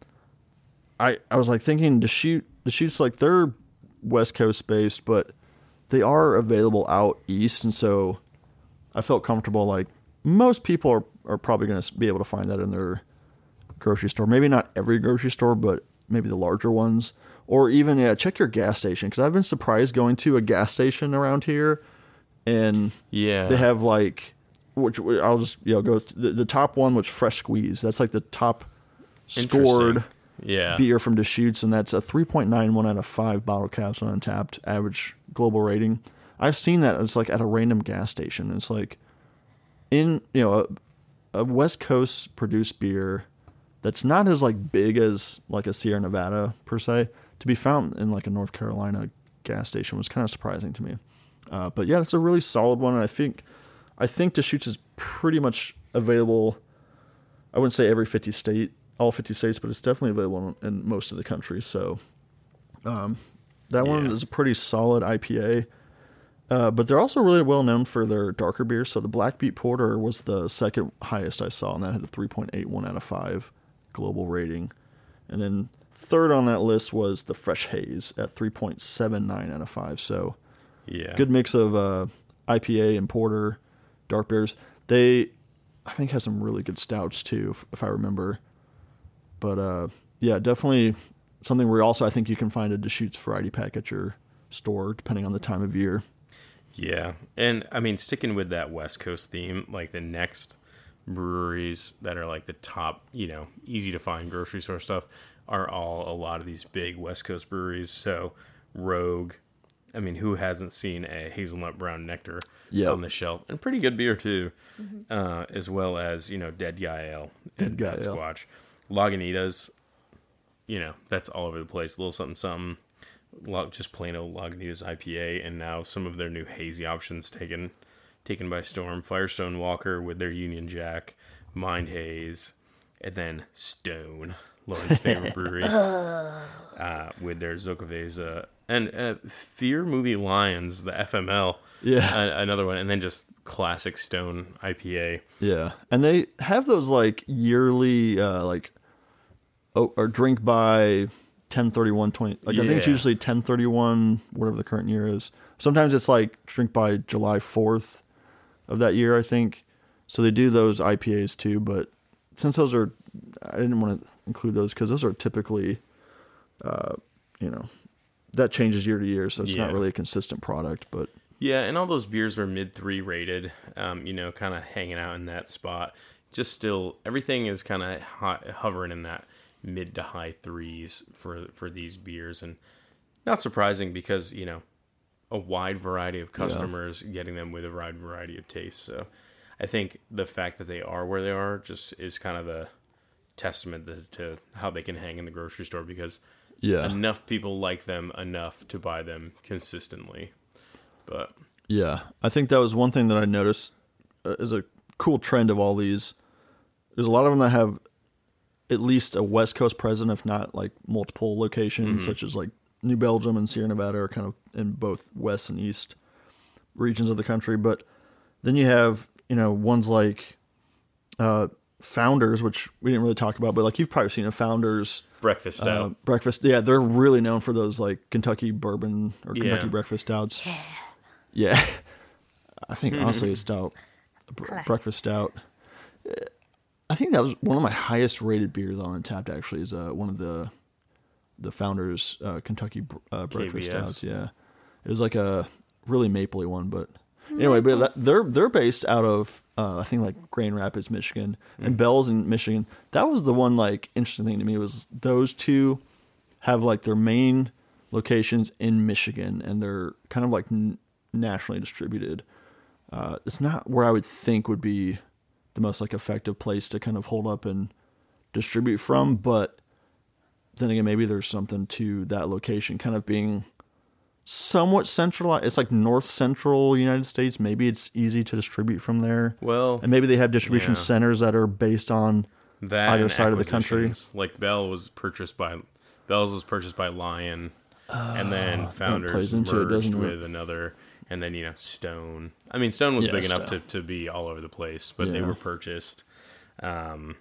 I, I was like thinking Deschutes, Deschutes like they're West Coast based, but they are available out east, and so I felt comfortable. Like most people are, are probably going to be able to find that in their grocery store. Maybe not every grocery store, but maybe the larger ones, or even yeah, check your gas station because I've been surprised going to a gas station around here, and Yeah. they have like which I'll just you know go th- the, the top one, which Fresh Squeeze. That's like the top scored Interesting. Yeah. beer from Deschutes, and that's a three point nine one out of five bottle caps on Untapped average global rating. I've seen that it's like at a random gas station. It's like in you know a, a West Coast produced beer that's not as like big as like a Sierra Nevada per se to be found in like a North Carolina gas station was kind of surprising to me. Uh, but yeah, it's a really solid one, and I think I think Deschutes is pretty much available. I wouldn't say every fifty state, all fifty states, but it's definitely available in, in most of the country. So um, that one Yeah. is a pretty solid I P A. Uh, but they're also really well known for their darker beers. So the Black Beet Porter was the second highest I saw, and that had a three point eight one out of five global rating. And then third on that list was the Fresh Haze at three point seven nine out of five. So Yeah. good mix of uh, I P A and porter, dark beers. They, I think, have some really good stouts too, if, if I remember. But uh, yeah, definitely something where also I think you can find a Deschutes variety pack at your store, depending on the time of year. Yeah. And I mean, sticking with that West Coast theme, like the next breweries that are like the top, you know, easy to find grocery store stuff are all a lot of these big West Coast breweries. So Rogue. I mean, who hasn't seen a hazelnut brown nectar Yep. on the shelf? And pretty good beer, too. Mm-hmm. Uh, as well as, you know, Dead Guy Ale. Dead Guy Ale. Squatch. Lagunitas, you know, that's all over the place. A little something, something. Just plain old Lagunitas I P A. And now some of their new hazy options taken taken by storm. Firestone Walker with their Union Jack. Mind Haze. And then Stone, Lauren's favorite brewery. uh, with their Zocaveza. And uh, Fear Movie Lions, the F M L, Yeah. uh, another one, and then just classic Stone I P A. Yeah, and they have those like yearly, uh, like, oh, or drink by ten thirty-one twenty. Like I think it's Yeah. usually ten thirty-one, whatever the current year is. Sometimes it's like drink by July fourth of that year, I think. So they do those I P As too, but since those are, I didn't want to include those because those are typically, uh, you know, that changes year to year, so it's Yeah. not really a consistent product. But Yeah, and all those beers are mid three rated, um, you know, kind of hanging out in that spot. Just still, everything is kind of hovering in that mid to high threes for for these beers, and not surprising because, you know, a wide variety of customers getting them with a wide variety of tastes. So I think the fact that they are where they are just is kind of a testament to, to how they can hang in the grocery store, because yeah, enough people like them enough to buy them consistently. But yeah, I think that was one thing that I noticed uh, is a cool trend of all these. There's a lot of them that have at least a West Coast presence, if not like multiple locations, mm-hmm. such as like New Belgium and Sierra Nevada are kind of in both West and East regions of the country. But then you have, you know, ones like uh, Founders, which we didn't really talk about, but like you've probably seen a Founders breakfast stout. Uh, breakfast, yeah, they're really known for those like Kentucky bourbon or Yeah. Kentucky breakfast stouts. Yeah. Yeah, I think honestly a stout, a br- breakfast stout. I think that was one of my highest rated beers on Untappd. Actually, is uh, one of the the Founders uh, Kentucky uh, breakfast K B S. stouts. Yeah, it was like a really mapley one, but anyway, but that, they're they're based out of uh, I think like Grand Rapids, Michigan, mm. and Bells in Michigan. That was the one like interesting thing to me was those two have like their main locations in Michigan, and they're kind of like n- nationally distributed. Uh, it's not where I would think would be the most like effective place to kind of hold up and distribute from, but then again, maybe there's something to that location kind of being somewhat centralized. It's like north central United States. Maybe it's easy to distribute from there. Well, and maybe they have distribution yeah. centers that are based on that either side of the country. acquisitions. Like Bell was purchased by Bell's was purchased by Lion, uh, and then Founders into it, merged doesn't it? with another, and then you know Stone. I mean, Stone was Yeah, big enough to, Stone. to be all over the place, but they Yeah. were purchased. Um,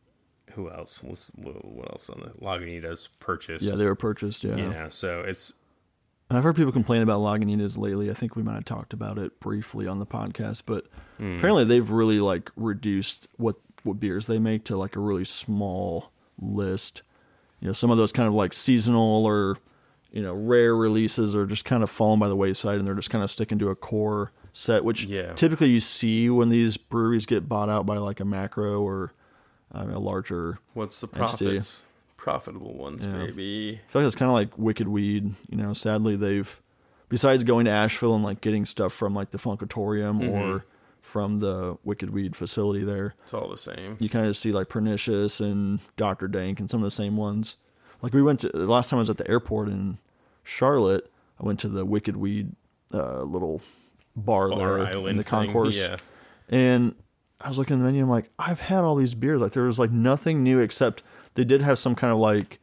who else? Let's, what else on the Lagunitas purchased? Yeah, they were purchased. Yeah. You know, so it's And I've heard people complain about Lagunitas lately. I think we might have talked about it briefly on the podcast, but mm. apparently they've really like reduced what, what beers they make to like a really small list. You know, some of those kind of like seasonal or, you know, rare releases are just kind of fallen by the wayside, and they're just kind of sticking to a core set, which Yeah. typically you see when these breweries get bought out by like a macro or uh, a larger. what's the entity. profits? Profitable ones, Yeah. maybe. I feel like it's kind of like Wicked Weed. You know, sadly they've, besides going to Asheville and like getting stuff from like the Funkatorium Mhm. or from the Wicked Weed facility there, It's all the same. you kind of see like Pernicious and Doctor Dank and some of the same ones. Like we went to, the last time I was at the airport in Charlotte, I went to the Wicked Weed uh, little bar, Bar there Island in the thing, concourse. yeah. And I was looking at the menu, I'm like, I've had all these beers. Like there was like nothing new except they did have some kind of like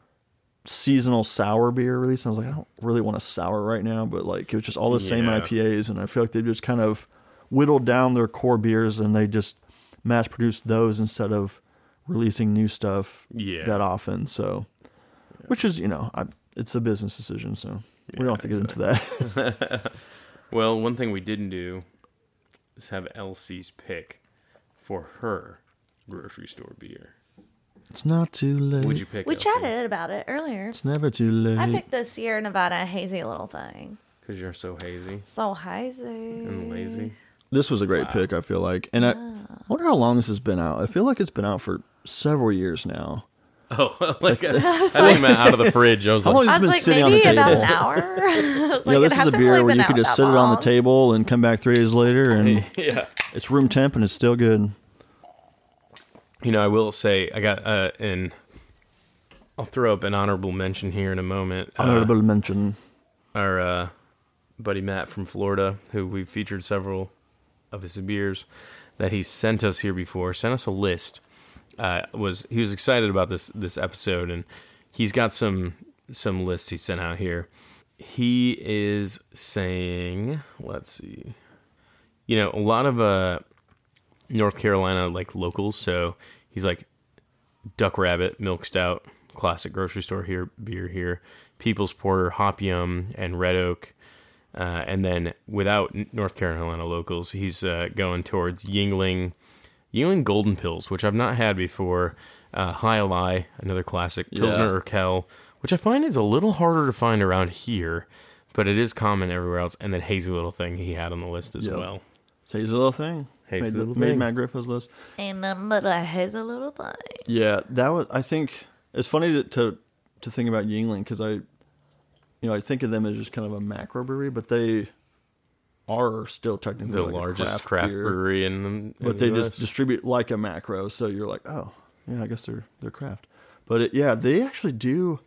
seasonal sour beer release. And I was like, I don't really want a sour right now, but like it was just all the same Yeah. I P As, and I feel like they just kind of whittled down their core beers and they just mass produced those instead of releasing new stuff Yeah. that often. So, which is, you know, I, it's a business decision, so we don't have to get into that. Well, one thing we didn't do is have Elsie's pick for her grocery store beer. It's not too late. Would you pick? We Elsie? chatted about it earlier. It's never too late. I picked the Sierra Nevada hazy little thing. Because you're so hazy So hazy. and lazy. This was a great Wow. pick, I feel like. And I wonder how long this has been out. I feel like it's been out for several years now. Oh, like I, I think meant out of the fridge. I was How like, long has I it was been like, sitting maybe on the about table? an hour. I was You like, know, it this is a hasn't beer really where been you could out just that sit it on the long. table and come back three days later, and yeah. it's room temp and it's still good. You know, I will say I got uh, an. I'll throw up an honorable mention here in a moment. Uh, Honorable mention. our uh, buddy Matt from Florida, who we've featured several of his beers that he sent us here before, sent us a list. Uh, was he was excited about this this episode, and he's got some some lists he sent out here. He is saying, let's see, you know, a lot of uh, North Carolina like locals. So he's like Duck Rabbit, Milk Stout, classic grocery store here beer here, People's Porter, Hop Yum, and Red Oak. Uh, and then without North Carolina locals, he's uh, going towards Yingling, Yingling Golden Pills, which I've not had before. Uh, High Lie, another classic, Pilsner Yeah. Urquell, which I find is a little harder to find around here, but it is common everywhere else. And then Hazy Little Thing he had on the list as Yep. well. So he's a little thing. Hazy made, little made thing. Matt Griffo's list. And um, but I has a little thing. Yeah, that was. I think it's funny to to, to think about Yingling because I, you know, I think of them as just kind of a macro brewery, but they are still technically The like a largest craft, beer, brewery in, the- in but the they U S. just distribute like a macro. So you're like, oh, yeah, I guess they're they're craft. But it, yeah, they actually do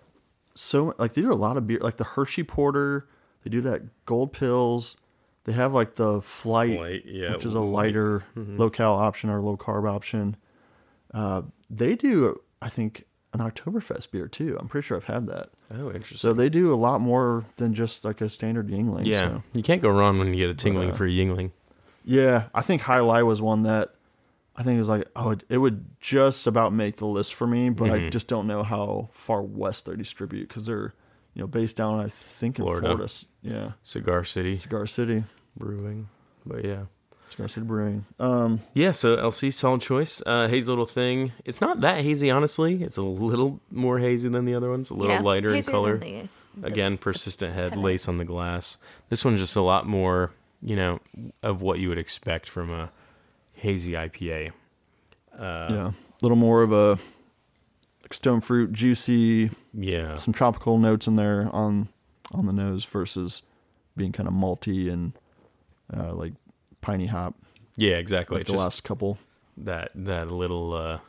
so like they do a lot of beer, like the Hershey Porter. They do that Gold Pills. They have like the Flight, Light, yeah, which is a light. lighter Mm-hmm. low cal option or low carb option. Uh, they do, I think, an Oktoberfest beer too. I'm pretty sure I've had that. Oh, interesting. So they do a lot more than just like a standard Yingling. Yeah, so. you can't go wrong when you get a tingling uh, for a Yingling. Yeah, I think High Lie was one that I think it was like, oh, it, it would just about make the list for me, but I Mhm. just don't know how far west they distribute because they're, you know, based down, I think, Florida. in Florida. Yeah, Cigar City Cigar City, Brewing, but yeah. Cigar City Brewing. Um, Yeah, so L C, solid choice. Uh, hazy Little Thing. It's not that hazy, honestly. It's a little more hazy than the other ones, a little Yeah, lighter in hazier color. than the- Again, persistent head, head. lace on the glass. This one's just a lot more, you know, of what you would expect from a hazy I P A. Uh, yeah, a little more of a like stone fruit, juicy, yeah. some tropical notes in there on on the nose versus being kind of malty and uh, like piney hop. Yeah, exactly. Like It's the just last couple. that that little uh,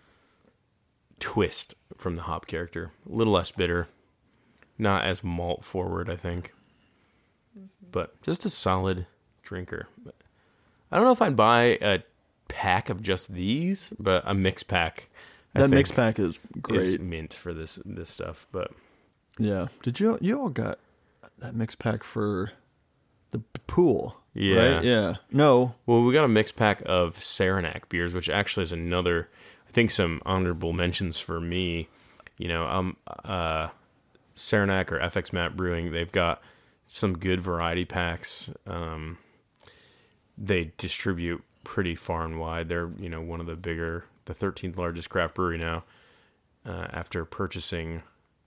twist from the hop character. A little less bitter. Not as malt forward, I think. But just a solid drinker. I don't know if I'd buy a pack of just these, but a mix pack. I That think mix pack is is great. mint for this this stuff. But Yeah. Did you you all got that mix pack for the p- pool? Yeah. Right? Yeah. No. well, we got a mix pack of Saranac beers, which actually is another. I think some honorable mentions for me. You know, um, uh, Saranac or F X Matt Brewing, they've got some good variety packs. Um, they distribute pretty far and wide. They're, you know, one of the bigger, the thirteenth largest craft brewery now, uh, after purchasing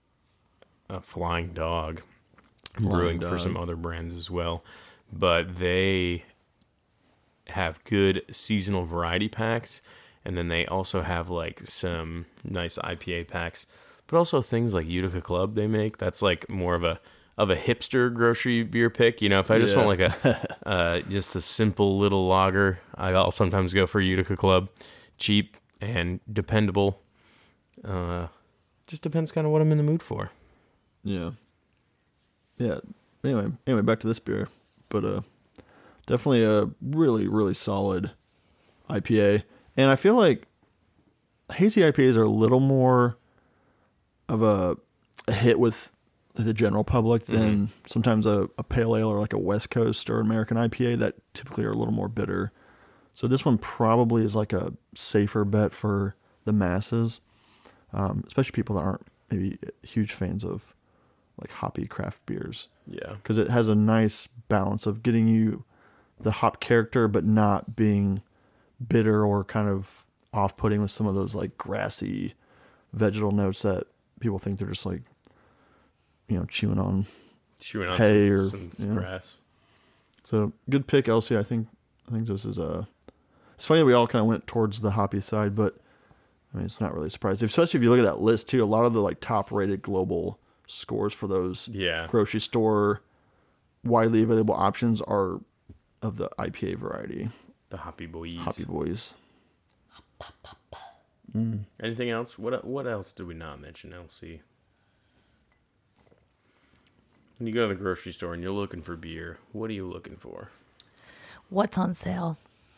a Flying Dog Brewing for Dog. some other brands as well. But they have good seasonal variety packs, and then they also have like some nice I P A packs, but also things like Utica Club they make. That's like more of a of a hipster grocery beer pick. You know, if I just Yeah. want like a uh, just a simple little lager, I'll sometimes go for Utica Club. Cheap and dependable. Uh, just depends kind of what I'm in the mood for. Yeah. Yeah. Anyway, anyway, back to this beer, but uh, definitely a really really solid I P A, and I feel like hazy I P As are a little more of a, a hit with the general public than sometimes a, a pale ale or like a West Coast or American I P A that typically are a little more bitter. So this one probably is like a safer bet for the masses, um, especially people that aren't maybe huge fans of like hoppy craft beers, Yeah. because it has a nice balance of getting you the hop character but not being bitter or kind of off-putting with some of those like grassy vegetal notes that people think they're just like, you know, chewing on. Chewing on Hay some, or- some yeah. grass. So good pick, L C. I think I think this is a. It's funny that we all kind of went towards the hoppy side, but I mean, it's not really surprising, especially if you look at that list too. A lot of the like top rated global scores for those Yeah. grocery store widely available options are of the I P A variety. The Hoppy Boys. Hoppy Boys. Anything else? What What else did we not mention, L C? When you go to the grocery store and you're looking for beer, what are you looking for? What's on sale?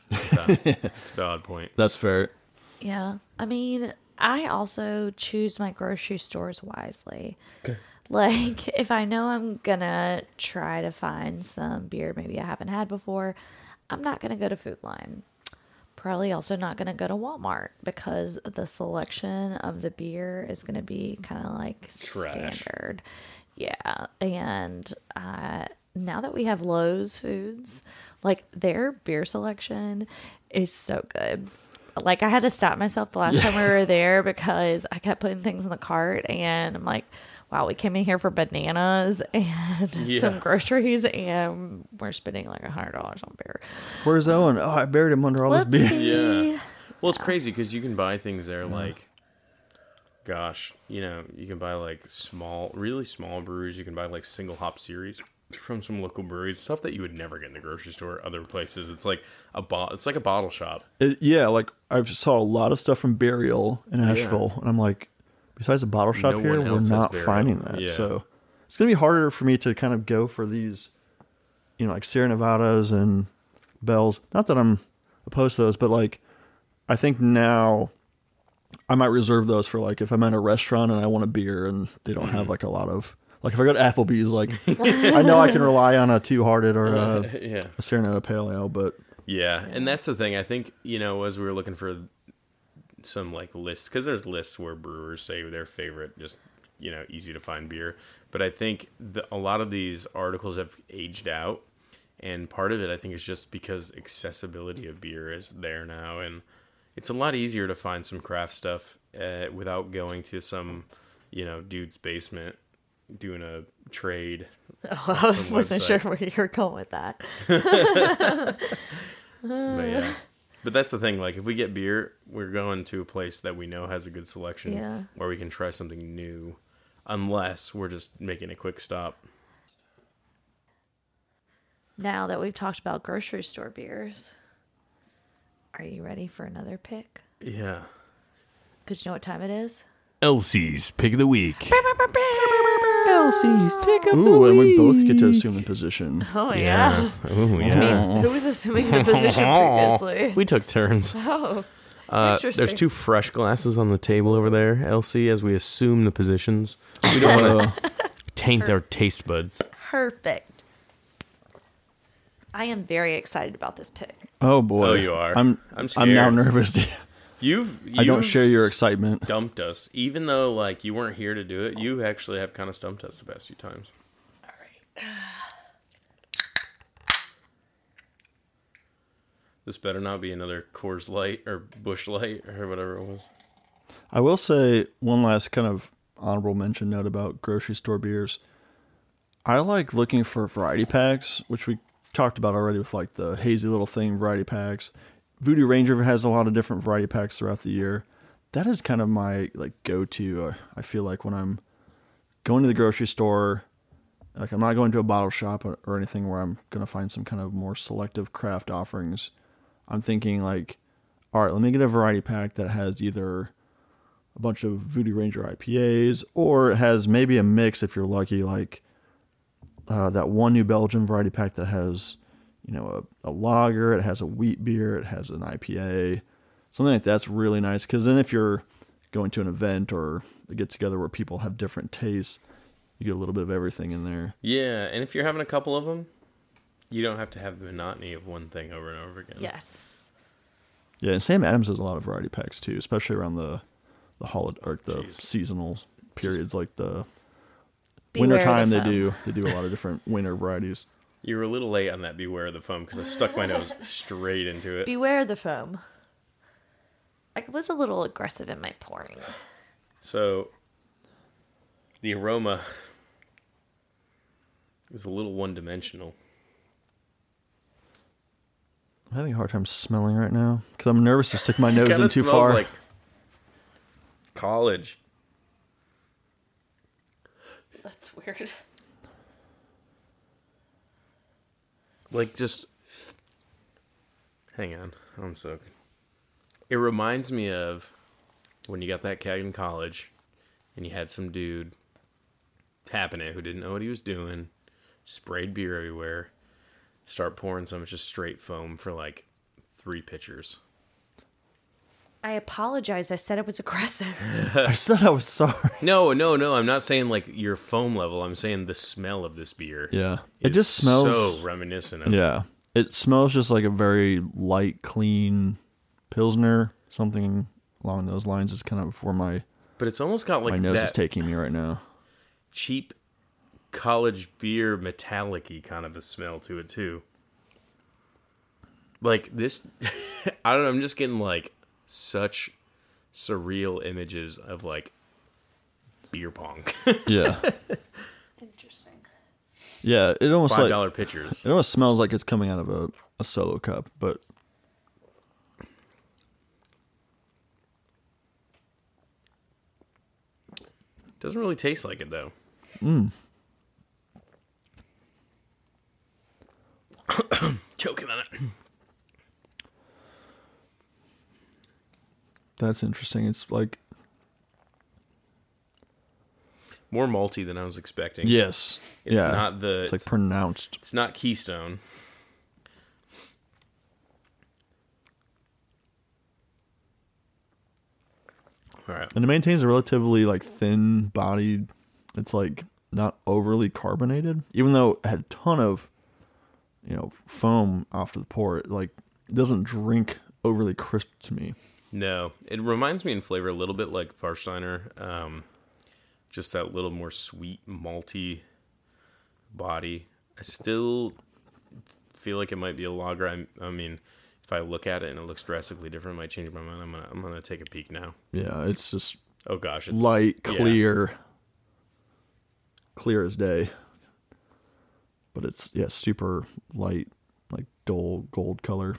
It's a valid point. That's fair. Yeah. I mean, I also choose my grocery stores wisely. Like, if I know I'm going to try to find some beer maybe I haven't had before, I'm not going to go to Food Line. Probably also not going to go to Walmart because the selection of the beer is going to be kind of like Trash. standard. Yeah. And uh, now that we have Lowe's Foods, like their beer selection is so good. Like, I had to stop myself the last time we were there because I kept putting things in the cart and I'm like, wow, we came in here for bananas and Yeah. some groceries and we're spending like a hundred dollars on beer. Where's Owen? Oh, I buried him under all this beer. Whoopsie. Yeah. Well, it's crazy because you can buy things there like, gosh, you know, you can buy like small, really small breweries. You can buy like single hop series from some local breweries, stuff that you would never get in the grocery store other places. It's like a bo- It's like a bottle shop. It, yeah, like I saw a lot of stuff from Burial in Asheville, and I'm like, besides a bottle shop No here, one we're else has not Burial. finding that. Yeah. So it's gonna be harder for me to kind of go for these, you know, like Sierra Nevadas and Bells. Not that I'm opposed to those, but like I think now I might reserve those for like if I'm at a restaurant and I want a beer and they don't have like a lot of. Like if I go to Applebee's, like I know I can rely on a Two Hearted or a, Yeah. a Sierra Nevada Pale Ale, but Yeah, and that's the thing. I think, you know, as we were looking for some like lists, because there's lists where brewers say their favorite, just, you know, easy to find beer. But I think the, a lot of these articles have aged out, and part of it I think is just because accessibility of beer is there now, and it's a lot easier to find some craft stuff uh, without going to some, you know, dude's basement doing a trade. Oh, I wasn't website. sure where you were going with that. But yeah. But that's the thing, like if we get beer, we're going to a place that we know has a good selection Yeah. where we can try something new, unless we're just making a quick stop. Now that we've talked about grocery store beers, are you ready for another pick? Yeah. Because you know what time it is? Elsie's Pick of the Week. Elsie's Pick of the ooh, and we both Week. get to assume the position. Oh, yeah. Ooh, I yeah. mean, who was assuming the position previously? We took turns. Oh, Uh, interesting. there's two fresh glasses on the table over there, Elsie, as we assume the positions. We don't want to taint our taste buds. Perfect. I am very excited about this pick. Oh boy. Oh, you are? I'm I'm I'm now scared. nervous. You've, you've I don't share your excitement. stumped us. Even though, like, you weren't here to do it, you actually have kind of stumped us the past few times. All right. This better not be another Coors Light or Bush Light or whatever it was. I will say one last kind of honorable mention note about grocery store beers. I like looking for variety packs, which we talked about already with like the hazy little thing variety packs. Voodoo Ranger has a lot of different variety packs throughout the year. That is kind of my like go-to. Uh, I feel like when I'm going to the grocery store, like I'm not going to a bottle shop or, or anything where I'm going to find some kind of more selective craft offerings. I'm thinking like, all right, let me get a variety pack that has either a bunch of Voodoo Ranger I P As or it has maybe a mix if you're lucky, like uh, that one New Belgium variety pack that has, you know, a, a lager, it has a wheat beer, it has an I P A, something like that's really nice. Because then if you're going to an event or a get together where people have different tastes, you get a little bit of everything in there. Yeah, and if you're having a couple of them, you don't have to have the monotony of one thing over and over again. Yes. Yeah, and Sam Adams has a lot of variety packs too, especially around the the holiday or the Jeez. seasonal periods, like the Beware winter time. the They foam. do they do a lot of different winter varieties. You were a little late on that Beware of the Foam because I stuck my nose straight into it. Beware the foam. I was a little aggressive in my pouring. So, the aroma is a little one-dimensional. I'm having a hard time smelling right now because I'm nervous to stick my nose Kinda in too smells far. Like, college. That's weird. Like, just... Hang on. I'm so... It reminds me of when you got that keg in college and you had some dude tapping it who didn't know what he was doing, sprayed beer everywhere, start pouring some just straight foam for like three pitchers. I apologize. I said it was aggressive. I said I was sorry. No, no, no. I'm not saying like your foam level. I'm saying the smell of this beer. Yeah. It is just smells so reminiscent of. Yeah. It smells just like a very light, clean Pilsner, something along those lines is kind of where my But it's almost got like my nose that is taking me right now. cheap college beer metallic-y kind of a smell to it too. Like this, I don't know. I'm just getting like such surreal images of like beer pong. Yeah. Interesting. Yeah, it almost Five like dollar pitchers. it almost smells like it's coming out of a, a solo cup, but Doesn't really taste like it though. mm. Choking on it. That's interesting. It's like More malty than I was expecting. yes, It's yeah, not the. it's like It's, pronounced. it's not Keystone. All right. And it maintains a relatively like thin bodied. It's like not overly carbonated, even though it had a ton of, you know, foam after the pour. It like it doesn't drink overly crisp to me. No, it reminds me in flavor a little bit like Farsteiner. Um, just that little more sweet, malty body. I still feel like it might be a lager. I, I mean, if I look at it and it looks drastically different, I might change my mind. I'm gonna, I'm gonna take a peek now. Yeah, it's just Oh gosh, it's light, yeah. clear, clear as day. But it's yeah, super light, like dull gold color.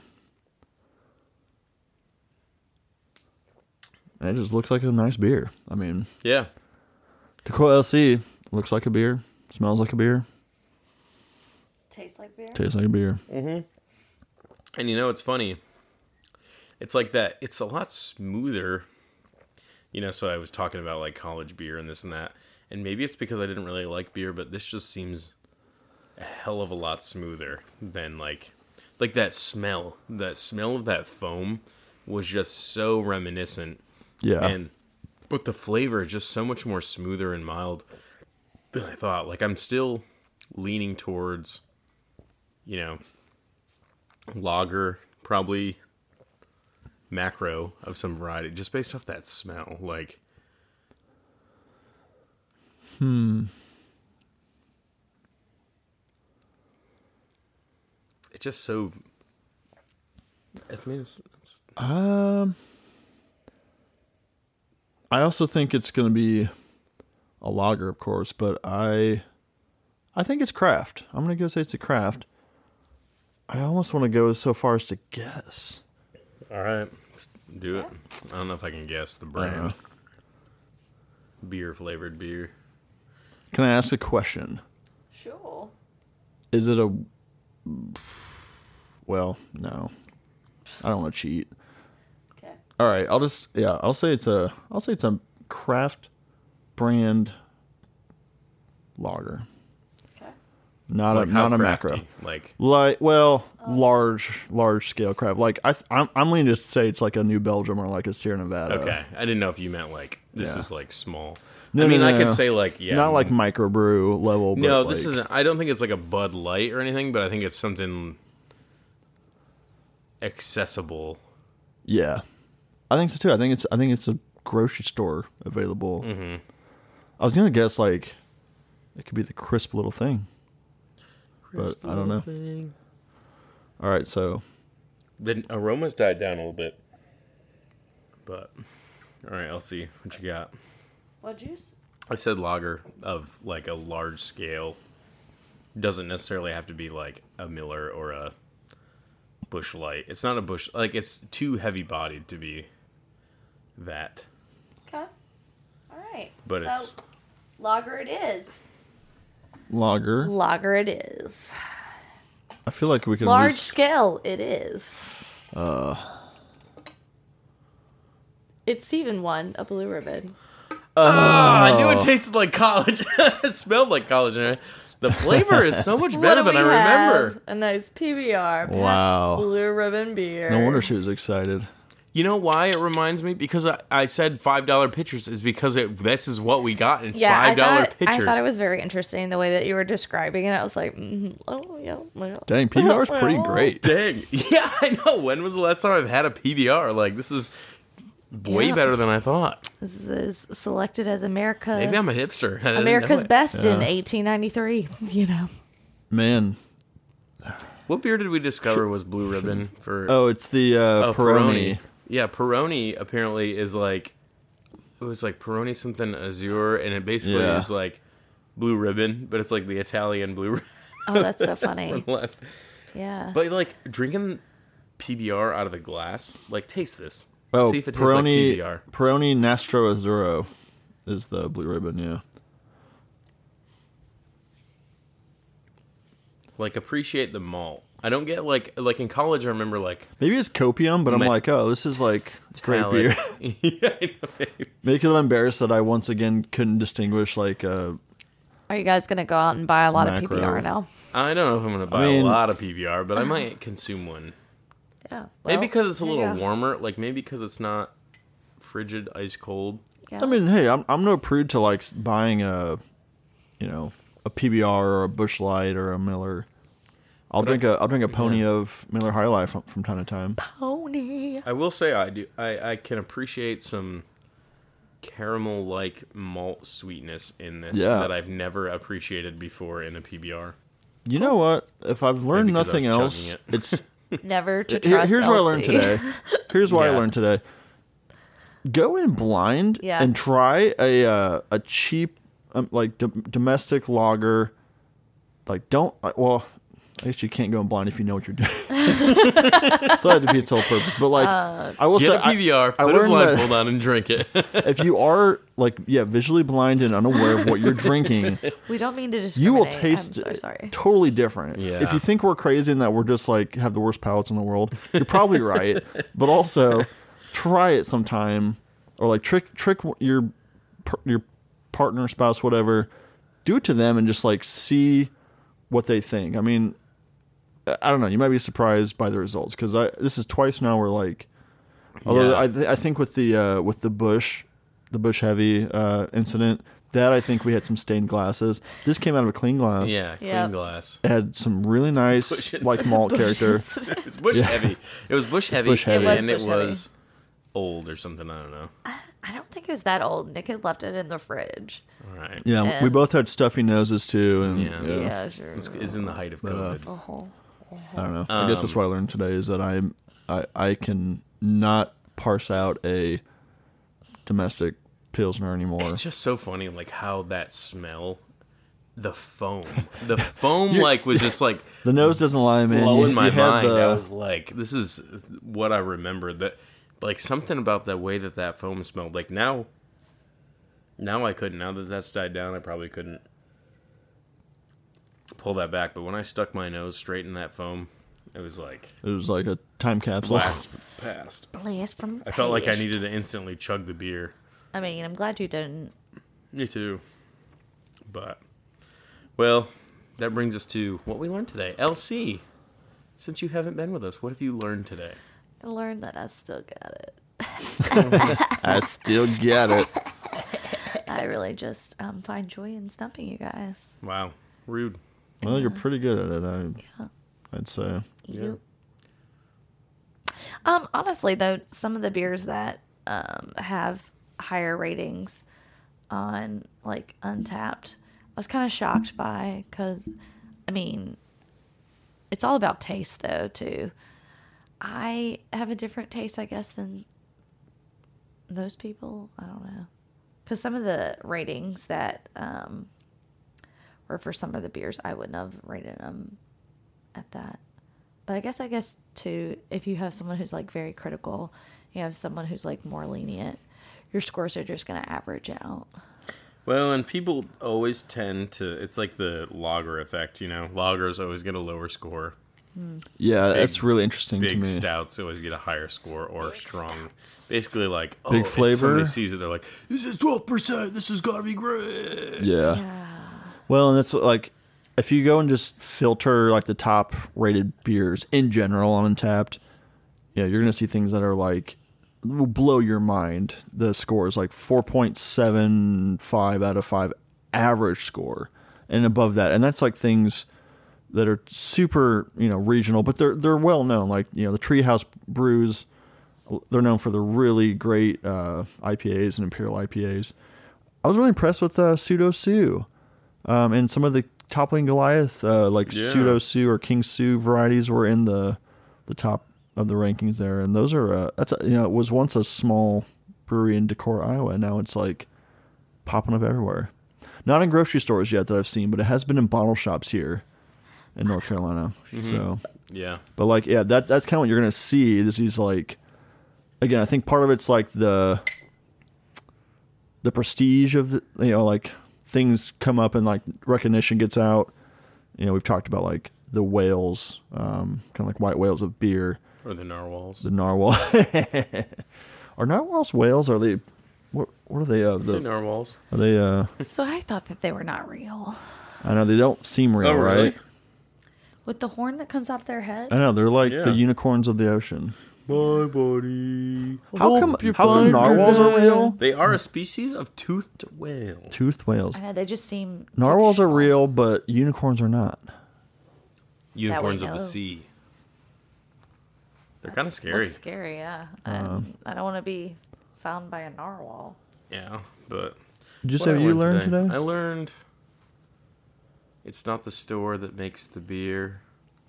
And it just looks like a nice beer. I mean, Yeah, to quote L C, looks like a beer, smells like a beer, Tastes like beer. tastes like a beer. and you know it's funny. It's like that. It's a lot smoother. You know, so I was talking about like college beer and this and that, and maybe it's because I didn't really like beer, but this just seems a hell of a lot smoother than like, like that smell. That smell of that foam was just so reminiscent. Yeah, And but the flavor is just so much more smoother and mild than I thought. Like I'm still leaning towards, you know, lager, probably macro of some variety, just based off that smell. Like, hmm. it's just so. I mean, it's, it's Um, I also think it's going to be a lager, of course, but I, I think it's craft. I'm going to go say it's a craft. I almost want to go so far as to guess. all right. Let's do it. I don't know if I can guess the brand. Beer flavored beer. Can I ask a question? Sure. Is it a? Well, no. I don't want to cheat. Okay. All right, I'll just yeah, I'll say it's a I'll say it's a craft brand lager. Okay. Not Like a how not a crafty? macro. Like, Like well, large large scale craft. Like I I'm I'm leaning to say it's like a New Belgium or like a Sierra Nevada. okay. I didn't know if you meant like this Yeah. is like small. No, I mean, no, I no, could no. say like yeah, Not like microbrew level. But no. like, This isn't. I don't think it's like a Bud Light or anything, but I think it's something accessible. Yeah, I think so too. I think it's I think it's a grocery store available. Mm-hmm. I was gonna guess like it could be the crisp little thing, but I don't know. Thing. All right, so The aromas died down a little bit, but all right. I'll see what you got. What juice? I said lager of like a large scale. Doesn't necessarily have to be like a Miller or a Busch Light. It's not a Busch, like it's too heavy bodied to be that. Okay. right. But so, it's lager it is. Lager. Lager it is. I feel like we can Large at least, scale it is. uh It's Steven won a blue ribbon. Oh, I knew it tasted like college. It smelled like college. And the flavor is so much better What do than I we remember. have? A nice P B R. Pabst Wow. Blue ribbon beer. no wonder she was excited. You know why it reminds me? Because I, I said five dollar pitchers is because it, this is what we got in Yeah, five dollar I thought, pitchers. I thought it was very interesting the way that you were describing it. I was like, mm, oh, yeah. yeah. Dang, P B R is pretty great. Dang. Yeah, I know. When was the last time I've had a P B R? Like, this is way Yeah. better than I thought. This is selected as America. Maybe I'm a hipster. I didn't America's know it. best in Yeah. eighteen ninety-three, you know. Man. What beer did we discover was Blue Ribbon for? Oh, it's the uh, Oh, Peroni. Yeah, Peroni apparently is like, it was like Peroni something Azure, and it basically Yeah. is like Blue Ribbon, but it's like the Italian Blue Ribbon. Oh, that's so funny. from the last- Yeah. But like drinking P B R out of the glass, like taste this. Oh, See if it tastes like P B Peroni, R. Peroni Nastro Azzurro is the blue ribbon, yeah. Like appreciate the malt. I don't get like like in college. I remember like Maybe it's copium, but I'm Ma- like, oh, this is like great Talent. beer. Yeah, I know, maybe. Maybe because I'm embarrassed that I once again couldn't distinguish like uh, Are you guys going to go out and buy a lot of P Macro. B R now? I don't know if I'm gonna buy mean- a lot of P B R, but I might consume one. Yeah. Maybe well, because it's a there you little go. warmer. Like maybe because it's not frigid, ice cold. Yeah. I mean, hey, I'm I'm no prude to like buying a, you know, a P B R or a Busch Light or a Miller. I'll But drink I- a I'll drink a pony of Miller High Life from, from time to time. Pony. I will say I do. I, I can appreciate some caramel like malt sweetness in this Yeah. that I've never appreciated before in a P B R. You know what? If I've learned Maybe 'cause I was nothing else, chugging it's Never to here- trust here's L C. what I learned today. Here's what I Yeah. learned today. Go in blind Yeah. and try a uh, a cheap um, like d- domestic lager. Like don't uh, well, I guess you can't go in blind if you know what you're doing. So that defeats the whole purpose. But like Uh, I will Get say, a P B R, I, I put a learned that blindfold on, and drink it. if you are like yeah visually blind and unaware of what you're drinking, We don't mean to discriminate. you will taste I'm so sorry. totally different. Yeah. If you think we're crazy and that we're just like have the worst palates in the world, you're probably right. But also, try it sometime, or like trick trick your par- your partner, spouse, whatever. Do it to them and just like see what they think. I mean, I don't know. You might be surprised by the results because I this is twice now where like, although Yeah. I th- I think with the uh, with the Bush, the Bush Heavy uh, incident. That I think we had some stained glasses. This came out of a clean glass. Yeah, clean Yep. glass. It had some really nice Bush- like malt character. It was bush Yeah. heavy. It was bush heavy, bush heavy. It was and bush it heavy. was old or something. I don't know. I don't think it was that old. Nick had left it in the fridge. All right. Yeah, we And- both had stuffy noses too, and Yeah. yeah, Yeah, sure. It's, it's in the height of But, uh, COVID. Oh, I don't know. I guess that's what I learned today is that I I I can not parse out a domestic pilsner anymore. It's just so funny, like how that smell, the foam, the foam, like was just like The nose doesn't lie, man. blowing You- my you have mind. the- I was like, this is what I remember. That like something about the way that that foam smelled. Like now, now I couldn't. Now that that's died down, I probably couldn't pull that back. But when I stuck my nose straight in that foam, it was like it was like a time capsule. blast past. blast from the I felt like I past. needed to instantly chug the beer. I mean, I'm glad you didn't. Me too. But, well, that brings us to what we learned today. L C, since you haven't been with us, what have you learned today? I learned that I still got it. I still get it. I really just um, find joy in stumping you guys. Wow, rude. Well, you're pretty good at it. I, Yeah. I'd say. Yeah. Um, honestly, though, some of the beers that um, have higher ratings on like Untapped, I was kind of shocked by because, I mean, it's all about taste though too. I have a different taste, I guess, than most people. I don't know, because some of the ratings that um, were for some of the beers, I wouldn't have rated them at that. But I guess I guess too, if you have someone who's like very critical, you have someone who's like more lenient. your scores are just going to average out. Well, and people always tend to, it's like the lager effect, you know? Lagers always get a lower score. Yeah, Big- that's really interesting to Big me. stouts always get a higher score, or Big strong. stouts. Basically, like, oh, Big if flavor. somebody sees it, they're like, this is twelve percent, this has got to be great. Yeah. Yeah. Well, and that's like, if you go and just filter like the top rated beers in general on Untapped, yeah, you're gonna see things that are like will blow your mind. The score is like four point seven five out of five average score, and above that, and that's like things that are super, you know, regional, but they're they're well known. Like, you know, the Treehouse Brews, they're known for the really great uh, I P As and Imperial I P As. I was really impressed with uh, Pseudo Sue, um, and some of the Toppling Goliath, uh, like Yeah. Pseudo Sue or King Sue varieties, were in the the top of the rankings there. And those are uh, that's a, you know, it was once a small brewery in Decorah, Iowa, and now it's like popping up everywhere. Not in grocery stores yet that I've seen, but it has been in bottle shops here in North Carolina. So, Yeah. but like, yeah, that that's kind of what you're gonna see. Is these like, again, I think part of it's like the the prestige of the, you know, like things come up and like recognition gets out. You know, we've talked about like the whales, um, kind of like white whales of beer, Or the narwhals. the narwhal. Are narwhals whales? Are they? What, what are they? Uh, The the narwhals. are they? Uh, So I thought that they were not real. I know they don't seem real, Oh, really? right? With the horn that comes out their head? I know they're like Yeah. the unicorns of the ocean. Bye, buddy. How come? How come narwhals are real? They are a species of toothed whale. Toothed whales. I know, they just seem... Narwhals are fictional. real, but unicorns are not. Unicorns of the know. sea. They're kind of scary. Looks scary, yeah. And I don't want to be found by a narwhal. Yeah, but Did you what say I what you learned today? today? I learned it's not the store that makes the beer.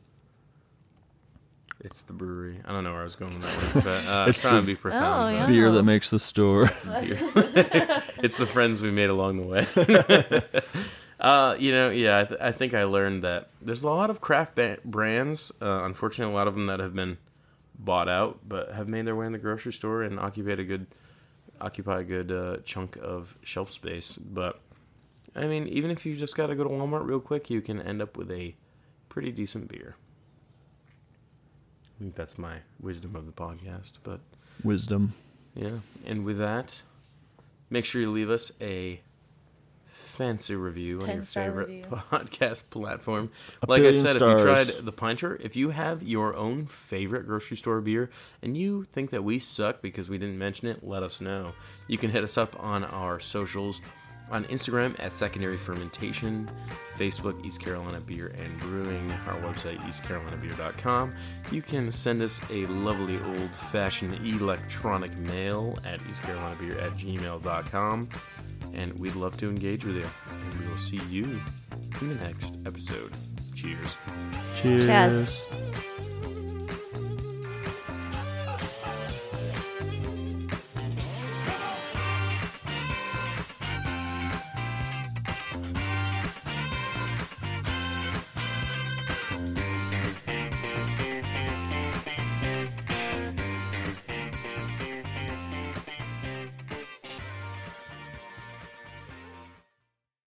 It's the brewery. I don't know where I was going with that one, but uh, It's trying the- to be profound. Oh, but yeah. Beer that Yes. makes the store. beer. It's the friends we made along the way. uh, you know, yeah, I, th- I think I learned that there's a lot of craft ba- brands. Uh, unfortunately, a lot of them that have been bought out, but have made their way in the grocery store and occupied a good occupy a good uh, chunk of shelf space. But I mean, even if you just got to go to Walmart real quick, you can end up with a pretty decent beer. I think that's my wisdom of the podcast, but Wisdom. yeah. And with that, make sure you leave us a fancy review on your ten-star favorite review. podcast platform. A Like I billion said, stars. if you tried the Pinter, if you have your own favorite grocery store beer and you think that we suck because we didn't mention it, let us know. You can hit us up on our socials on Instagram at Secondary Fermentation, Facebook East Carolina Beer and Brewing, our website east carolina beer dot com. You can send us a lovely old-fashioned electronic mail at east carolina beer at gmail dot com, and we'd love to engage with you. And we will see you in the next episode. Cheers. Cheers. Cheers.